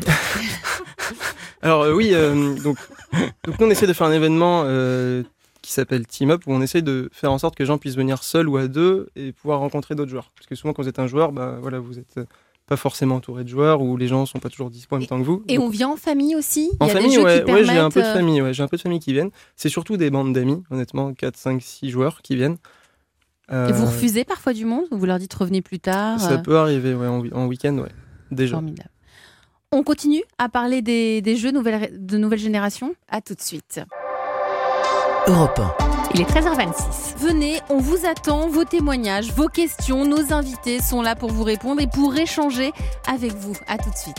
Alors euh, oui, euh, donc, donc nous on essaie de faire un événement euh, qui s'appelle Team Up, où on essaie de faire en sorte que les gens puissent venir seuls ou à deux et pouvoir rencontrer d'autres joueurs. Parce que souvent quand vous êtes un joueur, bah, voilà, vous n'êtes pas forcément entouré de joueurs, ou les gens sont pas toujours dispo en même temps que vous. Et Donc, on vient en famille aussi. en Il y a famille, des jeux ouais, qui ouais, j'ai un peu de permettent, euh, famille, ouais, j'ai un peu de famille qui viennent. C'est surtout des bandes d'amis, honnêtement, quatre, cinq, six joueurs qui viennent. Euh, Et vous refusez parfois du monde? Vous leur dites revenez plus tard? Ça euh, peut arriver, ouais, en, wi- en week-end, ouais, déjà. Formidable. On continue à parler des, des jeux nouvelle, de nouvelle génération. À tout de suite. Europe un. Il est treize heures vingt-six. Venez, on vous attend, vos témoignages, vos questions. Nos invités sont là pour vous répondre et pour échanger avec vous. À tout de suite.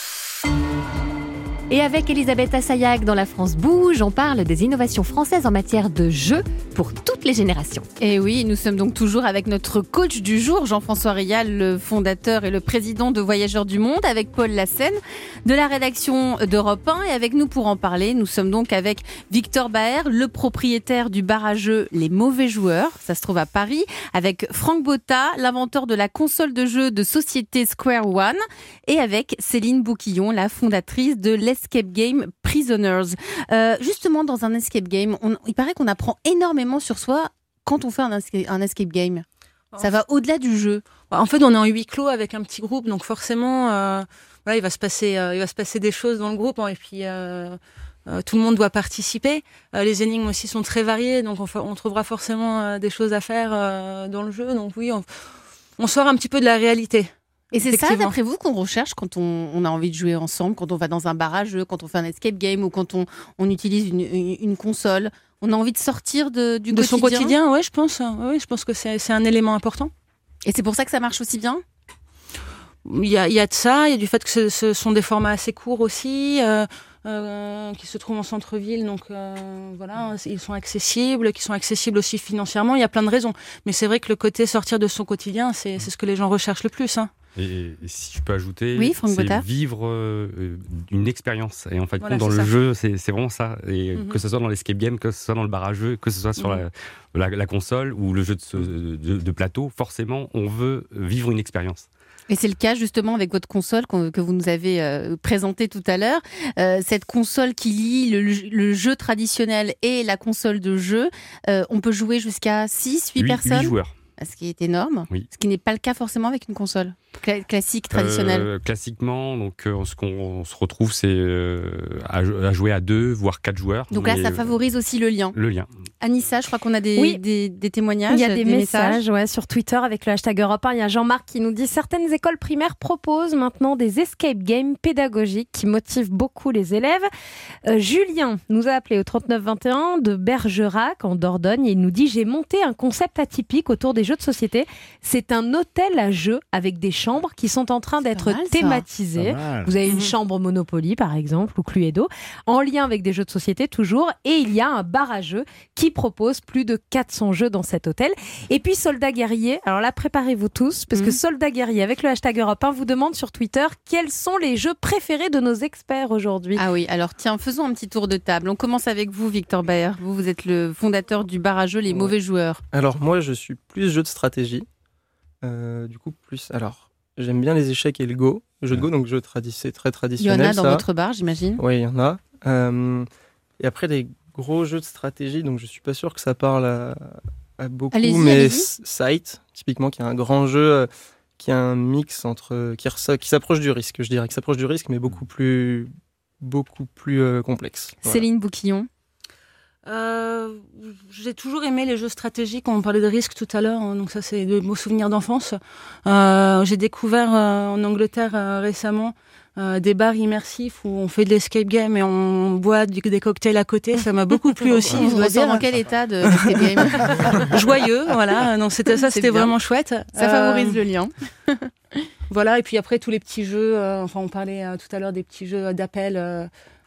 Et avec Elisabeth Assayag dans La France Bouge, on parle des innovations françaises en matière de jeux pour toutes les générations. Et oui, nous sommes donc toujours avec notre coach du jour, Jean-François Rial, le fondateur et le président de Voyageurs du Monde, avec Paul Lassène de la rédaction d'Europe un. Et avec nous pour en parler, nous sommes donc avec Victor Baer, le propriétaire du bar à jeux Les Mauvais Joueurs, ça se trouve à Paris, avec Franck Botta, l'inventeur de la console de jeux de société Square One, et avec Céline Bouquillon, la fondatrice de l'escape game Prisoners. Euh, justement, dans un escape game, on, il paraît qu'on apprend énormément sur soi quand on fait un escape, un escape game. Ça va au-delà du jeu. En fait, on est en huis clos avec un petit groupe, donc forcément, euh, voilà, il va se passer, euh, il va se passer des choses dans le groupe, hein, et puis euh, euh, tout le monde doit participer. Euh, les énigmes aussi sont très variées, donc on, fa- on trouvera forcément euh, des choses à faire euh, dans le jeu. Donc oui, on, on sort un petit peu de la réalité. Et c'est ça, Effectivement. d'après vous, qu'on recherche quand on, on a envie de jouer ensemble, quand on va dans un bar à jeux, quand on fait un escape game ou quand on, on utilise une, une, une console. On a envie de sortir de, du De quotidien. son quotidien, ouais, je pense. Oui, je pense que c'est, c'est un élément important. Et c'est pour ça que ça marche aussi bien. Il y a, il y a de ça, il y a du fait que ce, ce sont des formats assez courts aussi, euh, euh, qui se trouvent en centre-ville, donc euh, voilà, ils sont accessibles, qui sont accessibles aussi financièrement. Il y a plein de raisons. Mais c'est vrai que le côté sortir de son quotidien, c'est, c'est ce que les gens recherchent le plus. Hein. Et, et si je peux ajouter, Oui, Franck c'est Botta. vivre euh, une expérience. Et en fait, Voilà, dans c'est le ça. jeu, c'est, c'est vraiment ça. Et Mhm. que ce soit dans l'escape game, que ce soit dans le bar à jeu, que ce soit sur Mhm. la, la, la console ou le jeu de, ce- de, de plateau, forcément, on veut vivre une expérience. Et c'est le cas justement avec votre console qu'on- que vous nous avez euh, présentée tout à l'heure. Euh, cette console qui lie le, le jeu traditionnel et la console de jeu. Euh, on peut jouer jusqu'à six, huit Huit- personnes. huit joueurs. Ce qui est énorme. Oui. Ce qui n'est pas le cas forcément avec une console Cla- classique, traditionnelle. Euh, classiquement, donc, euh, ce qu'on on se retrouve, c'est euh, à, à jouer à deux, voire quatre joueurs. Donc là, Mais, ça euh, favorise aussi le lien. le lien. Anissa, je crois qu'on a des, Oui. des, des témoignages. Il y a des, messages, ouais, sur Twitter avec le hashtag Europe un. Il y a Jean-Marc qui nous dit « Certaines écoles primaires proposent maintenant des escape games pédagogiques qui motivent beaucoup les élèves. Euh, Julien nous a appelé au trente-neuf vingt et un de Bergerac en Dordogne et il nous dit « J'ai monté un concept atypique autour des jeux de société. C'est un hôtel à jeux avec des chambres qui sont en train d'être pas mal, ça. thématisées. Pas mal. Vous avez une Mhm. chambre Monopoly, par exemple, ou Cluedo, en lien avec des jeux de société toujours. Et il y a un bar à jeux qui propose plus de quatre cents jeux dans cet hôtel. Et puis Soldat Guerrier, alors là, préparez-vous tous, parce que Mhm. Soldat Guerrier, avec le hashtag Europe un, vous demande sur Twitter quels sont les jeux préférés de nos experts aujourd'hui. Ah oui, alors tiens, faisons un petit tour de table. On commence avec vous, Victor Baer. Vous, vous êtes le fondateur du bar à jeux Les Ouais. Mauvais Joueurs. Alors moi, je suis plus jeu de stratégie. Euh, du coup, plus. Alors, j'aime bien les échecs et le Go. Jeu de Go, donc jeu tradi- c'est très Il y en traditionnel. a dans ça. votre bar, j'imagine. Oui, il y en a. Euh, et après, les gros jeux de stratégie, donc je suis pas sûr que ça parle à, à beaucoup, Allez-y, mais allez-y. S- Sight, typiquement, qui est un grand jeu, euh, qui a un mix entre, qui, ressa- qui s'approche du risque, je dirais, qui s'approche du risque, mais beaucoup plus, beaucoup plus euh, complexe. Voilà. Céline Bouquillon. Euh, j'ai toujours aimé les jeux stratégiques. On parlait de risque tout à l'heure, hein, donc ça c'est de beaux souvenirs d'enfance. Euh, j'ai découvert euh, en Angleterre euh, récemment euh, des bars immersifs où on fait de l'escape game et on boit du- des cocktails à côté. Ça m'a beaucoup plu aussi. On je dois ressort dire. dans quel état de, de escape game? Joyeux, voilà. Donc c'était ça, C'est c'était bien. vraiment chouette. Ça Euh, favorise le lien. Voilà, et puis après tous les petits jeux, euh, enfin on parlait euh, tout à l'heure des petits jeux d'appel. Euh,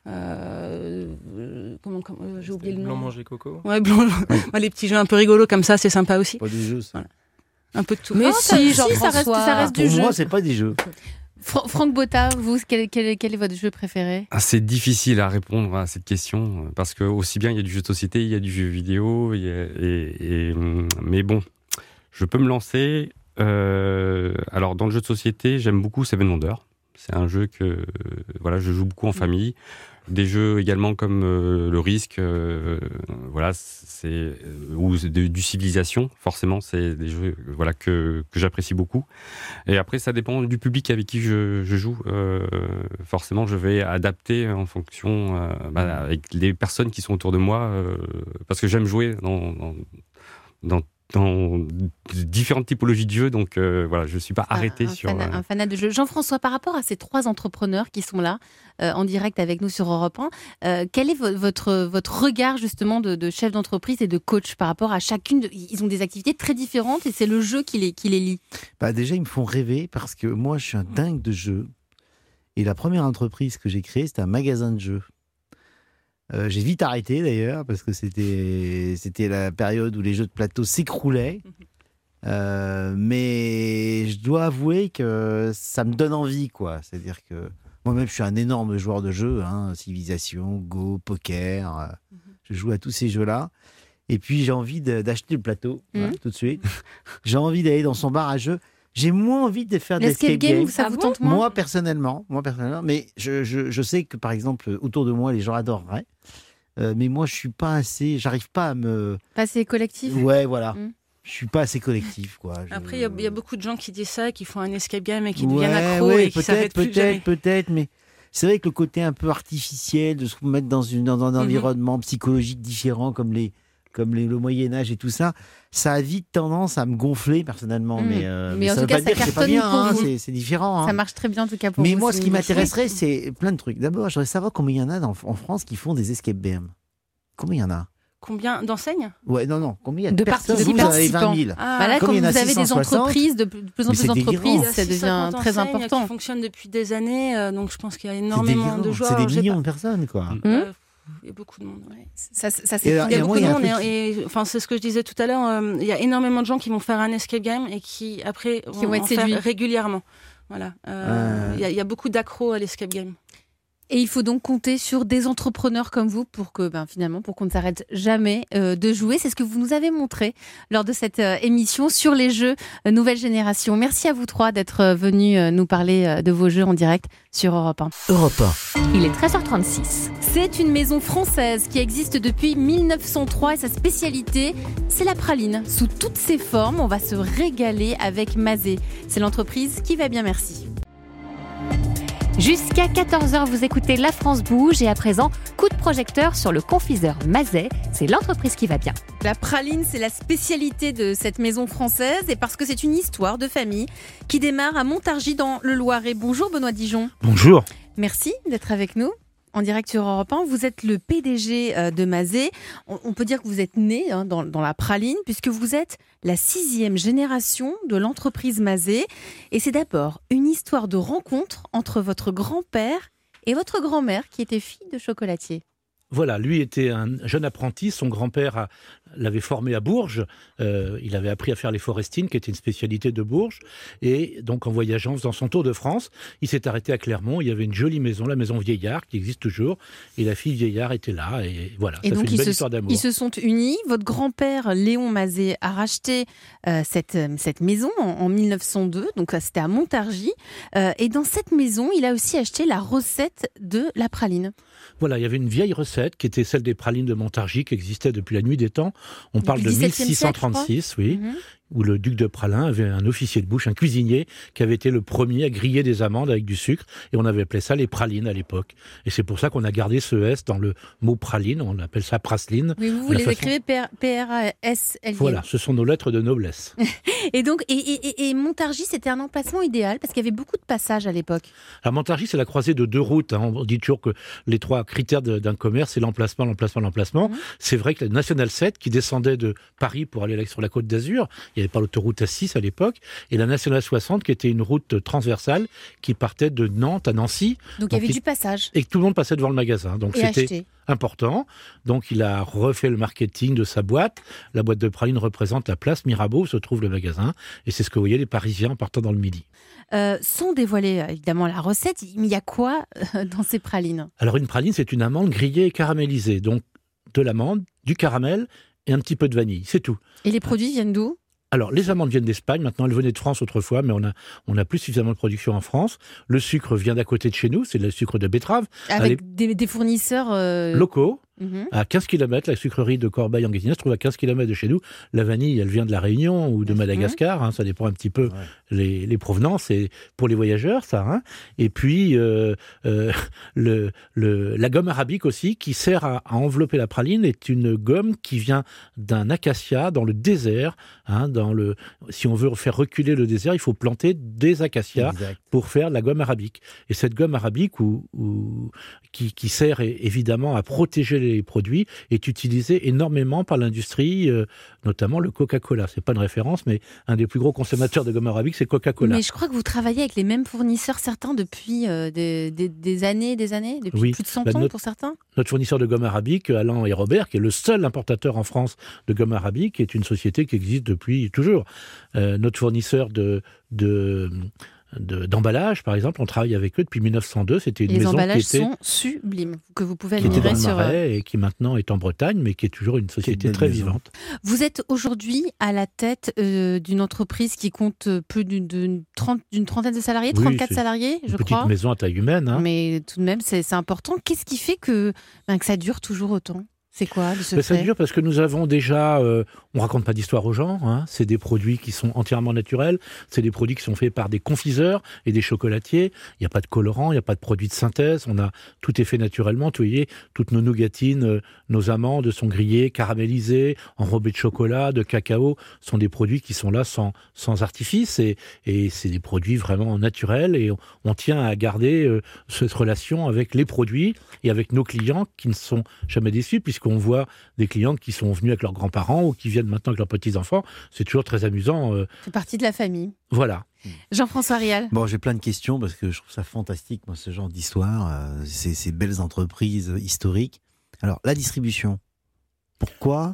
euh, euh, comment, comment euh, j'ai oublié le nom. Blanc manger coco. Ouais, blanc. Ouais, les petits jeux un peu rigolos comme ça, c'est sympa aussi. Pas des jeux, ça. Voilà. Un peu de tout. Mais Ah, ça- si, ça reste- Jean-François. ça reste Pour du jeu. moi, c'est pas des jeux. Fra- Franck Botta, vous, quel, quel- quel est votre jeu préféré? Ah, c'est difficile à répondre à cette question parce que aussi bien il y a du jeu de société, il y a du jeu vidéo, il y a- et, et, hum, mais bon, je peux me lancer. Euh, alors dans le jeu de société, j'aime beaucoup Seven Wonders. C'est un jeu que euh, voilà, je joue beaucoup en famille. Des jeux également comme euh, le Risque, euh, voilà, c'est euh, ou de- du Civilisation. Forcément, c'est des jeux euh, voilà que que j'apprécie beaucoup. Et après, ça dépend du public avec qui je, je joue. Euh, forcément, je vais adapter en fonction euh, bah, avec les personnes qui sont autour de moi, euh, parce que j'aime jouer dans dans, dans dans différentes typologies de jeux, donc euh, voilà, je ne suis pas arrêté un, un sur... fanat, euh, un fanat de jeu. Jean-François, par rapport à ces trois entrepreneurs qui sont là, euh, en direct avec nous sur Europe un, euh, quel est vo- votre, votre regard justement de, de chef d'entreprise et de coach par rapport à chacune de... Ils ont des activités très différentes et c'est le jeu qui les, qui les lie. Bah déjà, ils me font rêver parce que moi, je suis un dingue de jeux. Et la première entreprise que j'ai créée, c'était un magasin de jeux. Euh, j'ai vite arrêté d'ailleurs parce que c'était c'était la période où les jeux de plateau s'écroulaient. Euh, mais je dois avouer que ça me donne envie, quoi. C'est-à-dire que moi-même, je suis un énorme joueur de jeux, hein, Civilisation, Go, Poker. euh, je joue à tous ces jeux-là. Et puis j'ai envie de- d'acheter le plateau Mhm. hein, tout de suite. J'ai envie d'aller dans son bar à jeux. J'ai moins envie de faire des L'escape escape game, games. ça Ah vous bon tente moins? Moi personnellement, moi personnellement, mais je, je, je sais que par exemple autour de moi les gens adoreraient, Euh, mais moi je suis pas assez, j'arrive pas à me, Passer collectif? ouais voilà, Mm. je suis pas assez collectif quoi. Je- Après, il y a- il y, a beaucoup de gens qui disent ça, qui font un escape game et qui Ouais, deviennent accros ouais, et qui peut-être, s'arrêtent plus jamais. peut-être, peut-être, mais c'est vrai que le côté un peu artificiel de se mettre dans, une, dans un Mhm. environnement psychologique différent comme les comme les- le Moyen-Âge et tout ça, ça a vite tendance à me gonfler personnellement. Mmh. Mais, euh, Mais en ça tout veut cas, pas ça dire que c'est pas cartonne bien, pour hein, vous. c'est, c'est différent. Ça hein. marche très bien en tout cas pour Mais vous. moi, c'est ce qui une- m'intéresserait, c'est plein de trucs. D'abord, je voudrais savoir combien il y en a dans- en France qui font des escape games. Combien il y en a? Combien d'enseignes? Ouais, non, non. Combien il y a de, De personnes? Vous, participants. vous en avez vingt mille. Ah, Bah là, Comme quand il y en a vous avez des six cent soixante, entreprises, de plus de plus en mais plus c'est délirant. d'entreprises, il y a ça devient six cent cinquante très enseignes important. qui fonctionnent depuis des années, euh, donc je pense qu'il y a C'est énormément de délirant. joueurs. C'est des J'ai millions pas- de personnes, quoi. Mmh. Euh, Il y a beaucoup de monde. ouais. Ça, ça, Et c'est alors, Il y a Et beaucoup moi, il y de a un monde truc et, et- enfin c'est ce que je disais tout à l'heure. euh, il y a énormément de gens qui vont faire un escape game et qui après Qui vont être en faire séduits. régulièrement. Voilà. Euh, Ah. Il y, a- il y a beaucoup d'accros à l'escape game. Et il faut donc compter sur des entrepreneurs comme vous pour que, ben, finalement, pour qu'on ne s'arrête jamais euh, de jouer. C'est ce que vous nous avez montré lors de cette euh, émission sur les jeux euh, Nouvelle Génération. Merci à vous trois d'être euh, venus euh, nous parler euh, de vos jeux en direct sur Europe un. Europe un. Il est treize heures trente-six. C'est une maison française qui existe depuis mille neuf cent trois et sa spécialité, c'est la praline. Sous toutes ses formes, on va se régaler avec Mazé. C'est l'entreprise qui va bien, merci. Jusqu'à quatorze heures, vous écoutez La France bouge et à présent, coup de projecteur sur le confiseur Mazet. C'est l'entreprise qui va bien. La praline, c'est la spécialité de cette maison française et parce que c'est une histoire de famille qui démarre à Montargis dans le Loiret. Bonjour Benoît Dijon. Bonjour. Merci d'être avec nous. En direct sur Europe un, vous êtes le P D G euh, de Mazet. On, on peut dire que vous êtes né hein, dans, dans la praline puisque vous êtes la sixième génération de l'entreprise Mazet. Et c'est d'abord une histoire de rencontre entre votre grand-père et votre grand-mère qui était fille de chocolatier. Voilà, lui était un jeune apprenti, son grand-père a- l'avait formé à Bourges, euh, il avait appris à faire les forestines, qui était une spécialité de Bourges, et donc en voyageant dans son tour de France, il s'est arrêté à Clermont, il y avait une jolie maison, la maison Vieillard, qui existe toujours, et la fille Vieillard était là, et voilà, Et ça donc fait une ils belle se, histoire d'amour. ils se sont unis. Votre grand-père Léon Mazet a racheté euh, cette, euh, cette maison en, en mille neuf cent deux, donc euh, c'était à Montargis. Euh, et dans cette maison, il a aussi acheté la recette de la praline. Voilà, il y avait une vieille recette, qui était celle des pralines de Montargis, qui existait depuis la nuit des temps, on Depuis parle le de dix-septième mille six cent trente-six, oui. Mhm. Où le duc de Praslin avait un officier de bouche, un cuisinier, qui avait été le premier à griller des amandes avec du sucre, et on avait appelé ça les pralines à l'époque. Et c'est pour ça qu'on a gardé ce S dans le mot praline, on appelle ça prasline. Oui, vous, vous La les façon- écrivez P R A S L I N. Voilà, ce sont nos lettres de noblesse. Et donc, et, et, et- et Montargis, c'était un emplacement idéal parce qu'il y avait beaucoup de passages à l'époque. Alors Montargis, c'est la croisée de deux routes. hein. On dit toujours que les trois critères de- d'un commerce, c'est l'emplacement, l'emplacement, l'emplacement. Mhm. C'est vrai que la Nationale sept, qui descendait de Paris pour aller sur la Côte d'Azur, il n'y avait pas l'autoroute A six à l'époque, et la Nationale soixante, qui était une route transversale qui partait de Nantes à Nancy, Donc, il y avait il- du passage. et que tout le monde passait devant le magasin. Donc Et c'était acheté. important. Donc il a refait le marketing de sa boîte. La boîte de praline représente la place Mirabeau où se trouve le magasin. Et c'est ce que voyaient les Parisiens en partant dans le Midi. Euh, sans dévoiler euh, évidemment la recette, il y a quoi euh, dans ces pralines? Alors une praline, c'est une amande grillée et caramélisée. Donc de l'amande, du caramel et un petit peu de vanille. C'est tout. Et les produits viennent d'où? Alors, les amandes viennent d'Espagne. Maintenant, elles venaient de France autrefois, mais on a, on a plus suffisamment de production en France. Le sucre vient d'à côté de chez nous. C'est le sucre de betterave. Avec Allez, des, des fournisseurs euh, locaux. mhm. À quinze kilomètres, la sucrerie de Corbeil en Gâtinais se trouve à quinze kilomètres de chez nous. La vanille, elle vient de la Réunion ou de Madagascar, hein, ça dépend un petit peu Ouais. les, les provenances. C'est pour les voyageurs, ça. Hein. Et puis, euh, euh, le, le, la gomme arabique aussi, qui sert à, à envelopper la praline, est une gomme qui vient d'un acacia dans le désert. Hein, dans le, si on veut faire reculer le désert, il faut planter des acacias Exact. pour faire la gomme arabique. Et cette gomme arabique, où, où- qui, qui sert é- évidemment à protéger les produits, est utilisée énormément par l'industrie, euh, notamment le Coca-Cola. C'est pas une référence, mais un des plus gros consommateurs de gomme arabique, c'est Coca-Cola. Mais je crois que vous travaillez avec les mêmes fournisseurs, certains depuis euh, des, des, des années, des années, depuis Oui. plus de cent Bah, ans notre- pour certains. Notre fournisseur de gomme arabique, Alain et Robert, qui est le seul importateur en France de gomme arabique, est une société qui existe depuis toujours. Euh, notre fournisseur de... de de- d'emballage, par exemple, on travaille avec eux depuis mille neuf cent deux. C'était une Et les maison qui emballages était, sont sublimes, que vous pouvez qui était dans admirer le sur... euh, Marais et qui maintenant est en Bretagne, mais qui est toujours une société belle très maison. vivante. Vous êtes aujourd'hui à la tête euh, d'une entreprise qui compte plus d'une, d'une, trente- d'une trentaine de salariés, Oui, trente-quatre c'est salariés, Une je petite crois. maison à taille humaine. Hein. Mais tout de même, c'est, c'est important. Qu'est-ce qui fait que, ben, que ça dure toujours autant? C'est quoi le Ben, secret? ça dure parce que nous avons déjà, euh, On raconte pas d'histoire aux gens, hein. C'est des produits qui sont entièrement naturels, c'est des produits qui sont faits par des confiseurs et des chocolatiers. Il n'y a pas de colorant, il n'y a pas de produits de synthèse, on a tout est fait naturellement. Vous voyez, toutes nos nougatines, euh, nos amandes sont grillées, caramélisées, enrobées de chocolat, de cacao. Ce sont des produits qui sont là sans, sans artifice et, et c'est des produits vraiment naturels et on, on tient à garder euh, cette relation avec les produits et avec nos clients qui ne sont jamais déçus puisqu'on voit des clients qui sont venus avec leurs grands-parents ou qui viennent maintenant avec leurs petits-enfants. C'est toujours très amusant. Euh... C'est partie de la famille. Voilà. Jean-François Rial. Bon, j'ai plein de questions parce que je trouve ça fantastique, moi, ce genre d'histoire, euh, ces, ces belles entreprises historiques. Alors, la distribution. Pourquoi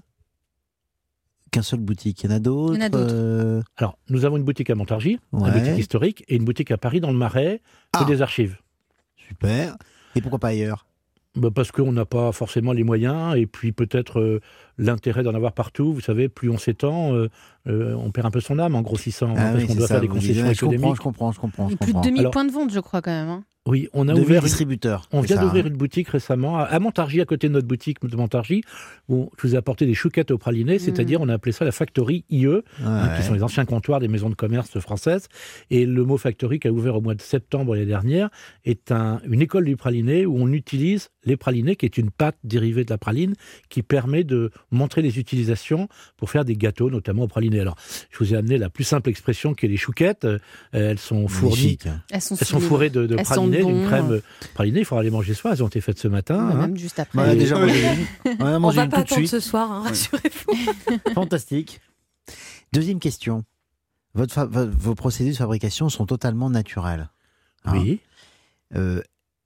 qu'un seul boutique? Il y en a d'autres? Il y en a d'autres. Euh... Alors, nous avons une boutique à Montargis, ouais. une boutique historique, et une boutique à Paris dans le Marais, ah. et des archives. Super. Et pourquoi pas ailleurs? Bah parce qu'on n'a pas forcément les moyens, et puis peut-être euh, l'intérêt d'en avoir partout. Vous savez, plus on s'étend, euh, euh, on perd un peu son âme en grossissant, ah hein, parce oui, qu'on doit ça, faire des concessions je économiques. Je comprends, je comprends, je comprends. Plus de deux mille points de vente, je crois, quand même. Hein. Oui, on a de ouvert distributeur. On vient ça, d'ouvrir hein. une boutique récemment à Montargis, à côté de notre boutique de Montargis, où je vous ai apporté des chouquettes au praliné, mmh. c'est-à-dire on a appelé ça la Factory I E, ouais. hein, qui sont les anciens comptoirs des maisons de commerce françaises. Et le mot Factory, qui a ouvert au mois de septembre l'année dernière, est un, une école du praliné où on utilise les pralinés, qui est une pâte dérivée de la praline, qui permet de montrer les utilisations pour faire des gâteaux, notamment au praliné. Alors, je vous ai amené la plus simple expression qui est les chouquettes. Euh, elles sont fournies, elles sont, elles sont fourrées de, de praliné, d'une crème praliné. Il faudra les manger ce soir. Elles ont été faites ce matin. Bah, hein. Même juste après. Bah, déjà, moi, on a on mangé va une pas tout de attendre suite. ce soir, hein, rassurez-vous. Fantastique. Deuxième question. Votre fa- vos procédés de fabrication sont totalement naturels. Hein. Oui. Euh,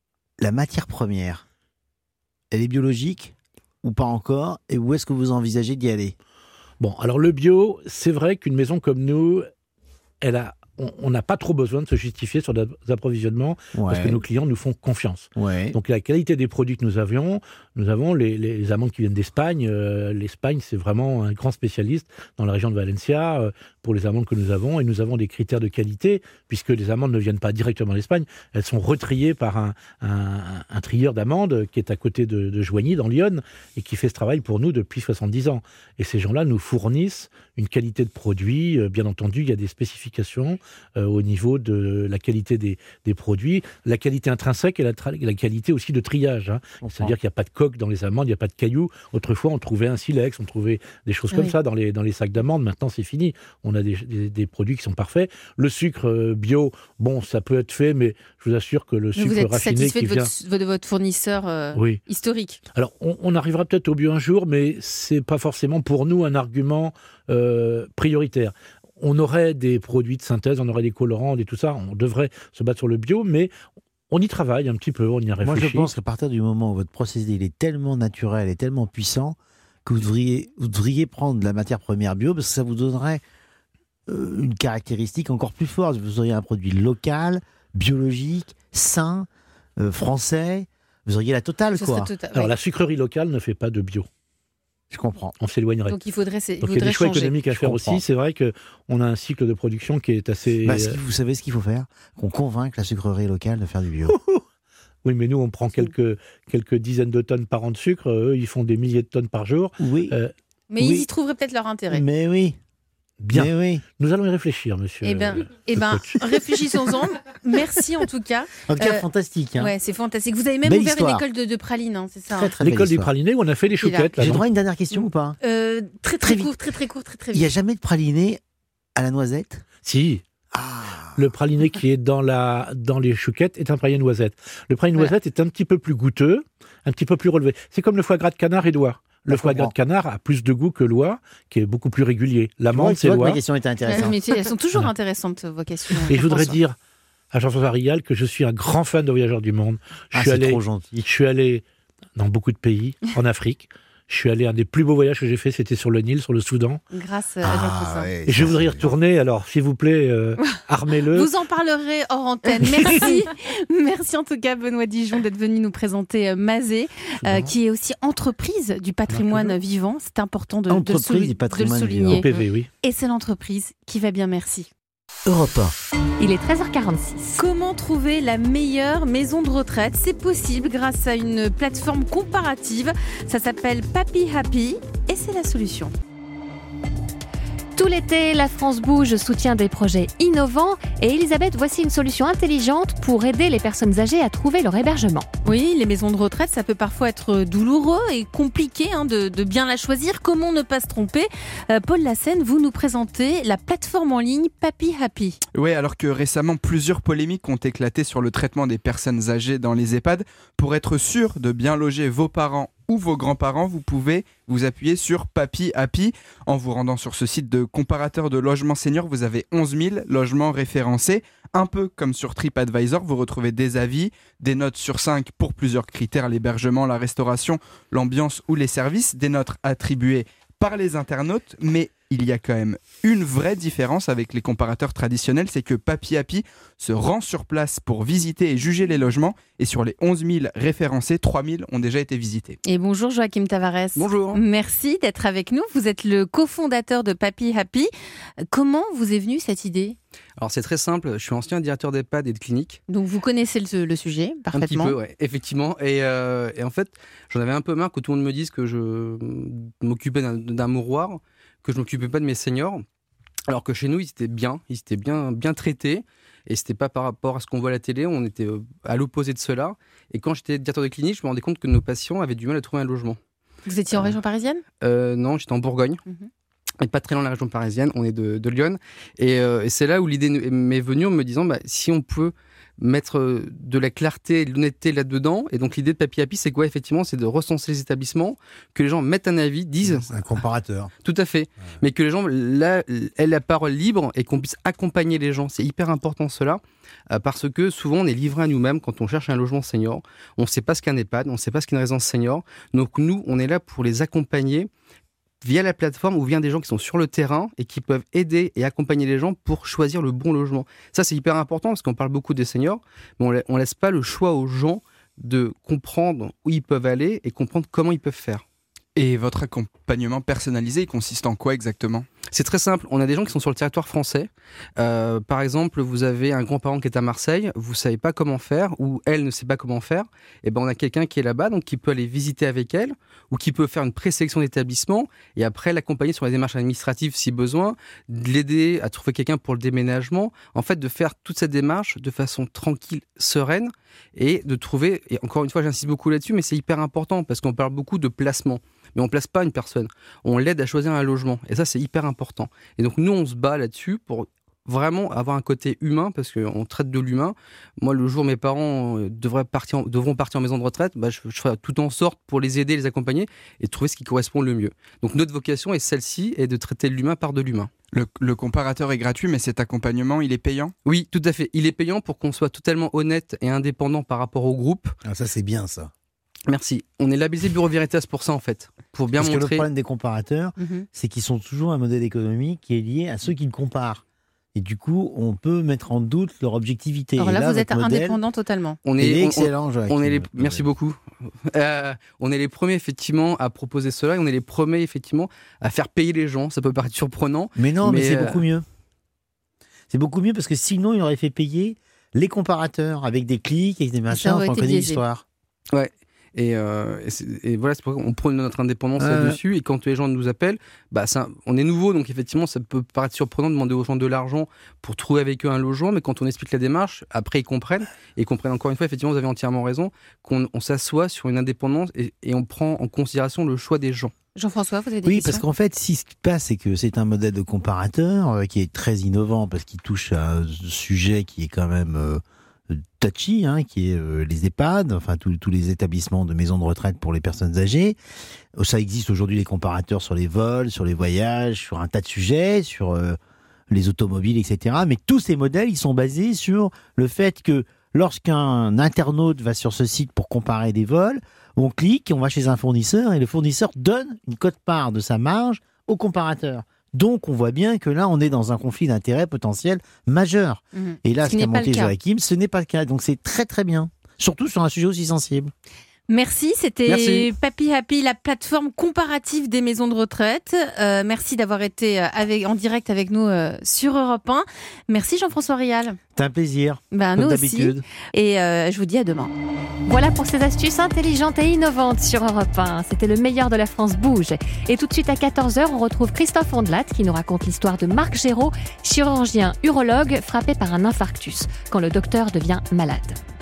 la matière première, elle est biologique ou pas encore? Et où est-ce que vous envisagez d'y aller? Bon, alors le bio, c'est vrai qu'une maison comme nous, elle a, on n'a pas trop besoin de se justifier sur des approvisionnements ouais. parce que nos clients nous font confiance. Ouais. Donc la qualité des produits que nous avions, nous avons les, les, les amandes qui viennent d'Espagne. Euh, L'Espagne, c'est vraiment un grand spécialiste dans la région de Valencia euh, pour les amandes que nous avons. Et nous avons des critères de qualité puisque les amandes ne viennent pas directement d'Espagne. Elles sont retriées par un, un, un trieur d'amandes qui est à côté de, de Joigny, dans l'Yonne, et qui fait ce travail pour nous depuis soixante-dix ans. Et ces gens-là nous fournissent une qualité de produit. Euh, bien entendu, il y a des spécifications euh, au niveau de la qualité des, des produits, la qualité intrinsèque et la, tra- la qualité aussi de triage. Hein. C'est-à-dire qu'il n'y a pas de coque dans les amandes, il n'y a pas de cailloux. Autrefois, on trouvait un silex, on trouvait des choses comme oui. ça dans les, dans les sacs d'amandes. Maintenant, c'est fini. On a des, des, des produits qui sont parfaits. Le sucre bio, bon, ça peut être fait, mais je vous assure que le mais sucre vous êtes raffiné satisfait qui de vient... votre, de votre fournisseur euh, oui. historique? Alors, on, on arrivera peut-être au bio un jour, mais c'est pas forcément pour nous un argument euh, prioritaire. On aurait des produits de synthèse, on aurait des colorants, et tout ça. On devrait se battre sur le bio, mais on y travaille un petit peu, on y réfléchit. Moi, je pense qu'à partir du moment où votre procédé il est tellement naturel et tellement puissant que vous devriez, vous devriez prendre de la matière première bio parce que ça vous donnerait euh, une caractéristique encore plus forte. Vous auriez un produit local, biologique, sain, euh, français. Vous auriez la totale, Ce quoi. Total, Alors, ouais. la sucrerie locale ne fait pas de bio. Je comprends. On s'éloignerait. Donc il faudrait, c'est, Donc il il y a des choix changer. économiques à Je faire comprends. aussi. C'est vrai qu'on a un cycle de production qui est assez... Bah, ce que vous savez ce qu'il faut faire? Qu'on convainque la sucrerie locale de faire du bio. Oui, mais nous, on prend quelques, quelques dizaines de tonnes par an de sucre. Eux, ils font des milliers de tonnes par jour. Oui. Euh, Mais oui. ils y trouveraient peut-être leur intérêt. Mais oui. Bien. Mais oui. Nous allons y réfléchir, monsieur. Eh bien, euh, eh ben, coach. réfléchissons-en. Merci en tout cas. En tout cas, Euh, fantastique. Hein. Ouais, c'est fantastique. Vous avez même Belle ouvert histoire. une école de, de praline, hein, c'est ça? Très, très belle L'école des histoire. pralinés où on a fait les Il est là. chouquettes. là, J'ai non droit à une dernière question ou pas? Euh, très, très, Très vite. court, très très court, très très Il n'y vite. a jamais de praliné à la noisette? Si. Ah. Le praliné qui est dans, la, dans les chouquettes est un praliné noisette. Le praliné Voilà. noisette est un petit peu plus goûteux, un petit peu plus relevé. C'est comme le foie gras de canard et d'oie. Le Je foie gras comprends. de canard a plus de goût que l'oie, qui est beaucoup plus régulier. Tu vois, L'amande, tu c'est vois que ma l'oie. question était Ouais, intéressante. mais elles sont toujours Voilà. intéressantes, vos questions. Et je voudrais François. dire à Jean-François Rial que je suis un grand fan de Voyageurs du Monde. Je Ah, suis c'est allé, trop gentil. je suis allé dans beaucoup de pays, en Afrique. Je suis allé, un des plus beaux voyages que j'ai fait, c'était sur le Nil, sur le Soudan. Grâce à Ah, Jean-François. ouais, Et je ça, voudrais y c'est- retourner, alors s'il vous plaît, euh, armez-le. Vous en parlerez hors antenne. Merci. Merci en tout cas, Benoît Dijon, d'être venu nous présenter euh, Mazé, euh, Soudan. qui est aussi entreprise du patrimoine toujours. vivant. C'est important de, de le Entreprise souli- du de le patrimoine souligner. O P V, oui. Et c'est l'entreprise qui va bien, merci. Europe un. Il est treize heures quarante-six. Comment trouver la meilleure maison de retraite? C'est possible grâce à une plateforme comparative. Ça s'appelle Papy Happy et c'est la solution. Tout l'été, la France Bouge soutient des projets innovants et Elisabeth, voici une solution intelligente pour aider les personnes âgées à trouver leur hébergement. Oui, les maisons de retraite, ça peut parfois être douloureux et compliqué hein, de, de bien la choisir. Comment ne pas se tromper ? euh, Paul Lassène, vous nous présentez la plateforme en ligne Papy Happy. Oui, alors que récemment, plusieurs polémiques ont éclaté sur le traitement des personnes âgées dans les EHPAD. Pour être sûr de bien loger vos parents ou vos grands-parents, vous pouvez vous appuyer sur Papy Happy. En vous rendant sur ce site de comparateur de logements seniors, vous avez onze mille logements référencés. Un peu comme sur TripAdvisor, vous retrouvez des avis, des notes sur cinq pour plusieurs critères, l'hébergement, la restauration, l'ambiance ou les services, des notes attribuées par les internautes, mais il y a quand même une vraie différence avec les comparateurs traditionnels, c'est que Papy Happy se rend sur place pour visiter et juger les logements, et sur les onze mille référencés, trois mille ont déjà été visités. Et bonjour Joachim Tavares. Bonjour. Merci d'être avec nous. Vous êtes le cofondateur de Papy Happy. Comment vous est venue cette idée ? Alors c'est très simple, je suis ancien directeur d'EHPAD et de clinique. Donc vous connaissez le, le sujet parfaitement. Un petit peu, ouais, effectivement. Et, euh, et en fait, j'en avais un peu marre que tout le monde me dise que je m'occupais d'un, d'un mouroir, que je m'occupais pas de mes seniors, alors que chez nous, ils étaient bien, ils étaient bien, bien traités, et c'était pas par rapport à ce qu'on voit à la télé, on était à l'opposé de cela. Et quand j'étais directeur de clinique, je me rendais compte que nos patients avaient du mal à trouver un logement. Vous étiez en euh, région parisienne ? euh, Non, j'étais en Bourgogne. Mm-hmm. Et pas très loin de la région parisienne, on est de, de Lyon. Et, euh, et c'est là où l'idée m'est venue en me disant, bah, si on peut mettre de la clarté et de l'honnêteté là-dedans, et donc l'idée de Papy Happy, c'est quoi effectivement ? C'est de recenser les établissements, que les gens mettent un avis, disent... C'est un comparateur. Tout à fait. Ouais. Mais que les gens là, aient la parole libre et qu'on puisse accompagner les gens. C'est hyper important cela, euh, parce que souvent on est livré à nous-mêmes quand on cherche un logement senior. On ne sait pas ce qu'est un EHPAD, on ne sait pas ce qu'est une résidence senior. Donc nous, on est là pour les accompagner via la plateforme ou via des gens qui sont sur le terrain et qui peuvent aider et accompagner les gens pour choisir le bon logement. Ça, c'est hyper important parce qu'on parle beaucoup des seniors, mais on ne laisse pas le choix aux gens de comprendre où ils peuvent aller et comprendre comment ils peuvent faire. Et votre accompagnement personnalisé, il consiste en quoi exactement ? C'est très simple. On a des gens qui sont sur le territoire français. Euh, par exemple, vous avez un grand-parent qui est à Marseille, vous ne savez pas comment faire, ou elle ne sait pas comment faire. Et ben, on a quelqu'un qui est là-bas, donc qui peut aller visiter avec elle, ou qui peut faire une présélection d'établissement, et après l'accompagner sur les démarches administratives si besoin, de l'aider à trouver quelqu'un pour le déménagement. En fait, de faire toute cette démarche de façon tranquille, sereine, et de trouver, et encore une fois, j'insiste beaucoup là-dessus, mais c'est hyper important, parce qu'on parle beaucoup de placement. Mais on ne place pas une personne, on l'aide à choisir un logement. Et ça, c'est hyper important. Et donc, nous, on se bat là-dessus pour vraiment avoir un côté humain, parce qu'on traite de l'humain. Moi, le jour où mes parents devraient partir, devront partir en maison de retraite, bah, je, je ferai tout en sorte pour les aider, les accompagner et trouver ce qui correspond le mieux. Donc, notre vocation est celle-ci, est de traiter l'humain par de l'humain. Le, le comparateur est gratuit, mais cet accompagnement, il est payant ? Oui, tout à fait. Il est payant pour qu'on soit totalement honnête et indépendant par rapport au groupe. Ah, ça, c'est bien, ça. Merci. On est labellisé Bureau Veritas pour ça, en fait. Pour bien Parce montrer... que le problème des comparateurs, mmh. c'est qu'ils sont toujours un modèle économique qui est lié à ceux qui le comparent. Et du coup, on peut mettre en doute leur objectivité. Alors là, là vous êtes modèle, indépendant totalement. On est, est excellent, on, Joachim. On est les, merci beaucoup. Euh, on est les premiers, effectivement, à proposer cela. Et on est les premiers, effectivement, à faire payer les gens. Ça peut paraître surprenant. Mais non, mais, mais c'est euh... beaucoup mieux. C'est beaucoup mieux parce que sinon, il aurait fait payer les comparateurs avec des clics et des machins. On connaît l'histoire. Ouais. Et, euh, et, et voilà, c'est pourquoi on prône notre indépendance euh... là-dessus. Et quand les gens nous appellent, bah, ça, on est nouveau, donc effectivement, ça peut paraître surprenant de demander aux gens de l'argent pour trouver avec eux un logement. Mais quand on explique la démarche, après ils comprennent. Et ils comprennent encore une fois, effectivement, vous avez entièrement raison, qu'on on s'assoit sur une indépendance et, et on prend en considération le choix des gens. Jean-François, vous avez des oui, questions ? Oui, parce qu'en fait, si ce qui passe, c'est que c'est un modèle de comparateur euh, qui est très innovant parce qu'il touche à un sujet qui est quand même... Euh, touchy, hein, qui est euh, les EHPAD, enfin tous les établissements de maisons de retraite pour les personnes âgées. Ça existe aujourd'hui les comparateurs sur les vols, sur les voyages, sur un tas de sujets, sur euh, les automobiles, et cetera. Mais tous ces modèles, ils sont basés sur le fait que lorsqu'un internaute va sur ce site pour comparer des vols, on clique, on va chez un fournisseur et le fournisseur donne une quote-part de sa marge au comparateur. Donc, on voit bien que là, on est dans un conflit d'intérêts potentiel majeur. Mmh. Et là, ce qu'a monté Joachim, ce n'est pas le cas. Donc, c'est très, très bien. Surtout sur un sujet aussi sensible. Merci, c'était Merci. Papy Happy, la plateforme comparative des maisons de retraite. Euh, merci d'avoir été avec, en direct avec nous euh, sur Europe un. Merci Jean-François Rial. C'est un plaisir, Ben, comme nous d'habitude. aussi. Et euh, je vous dis à demain. Voilà pour ces astuces intelligentes et innovantes sur Europe un. C'était le meilleur de la France bouge. Et tout de suite à quatorze heures, on retrouve Christophe Ondelat qui nous raconte l'histoire de Marc Géraud, chirurgien urologue frappé par un infarctus, quand le docteur devient malade.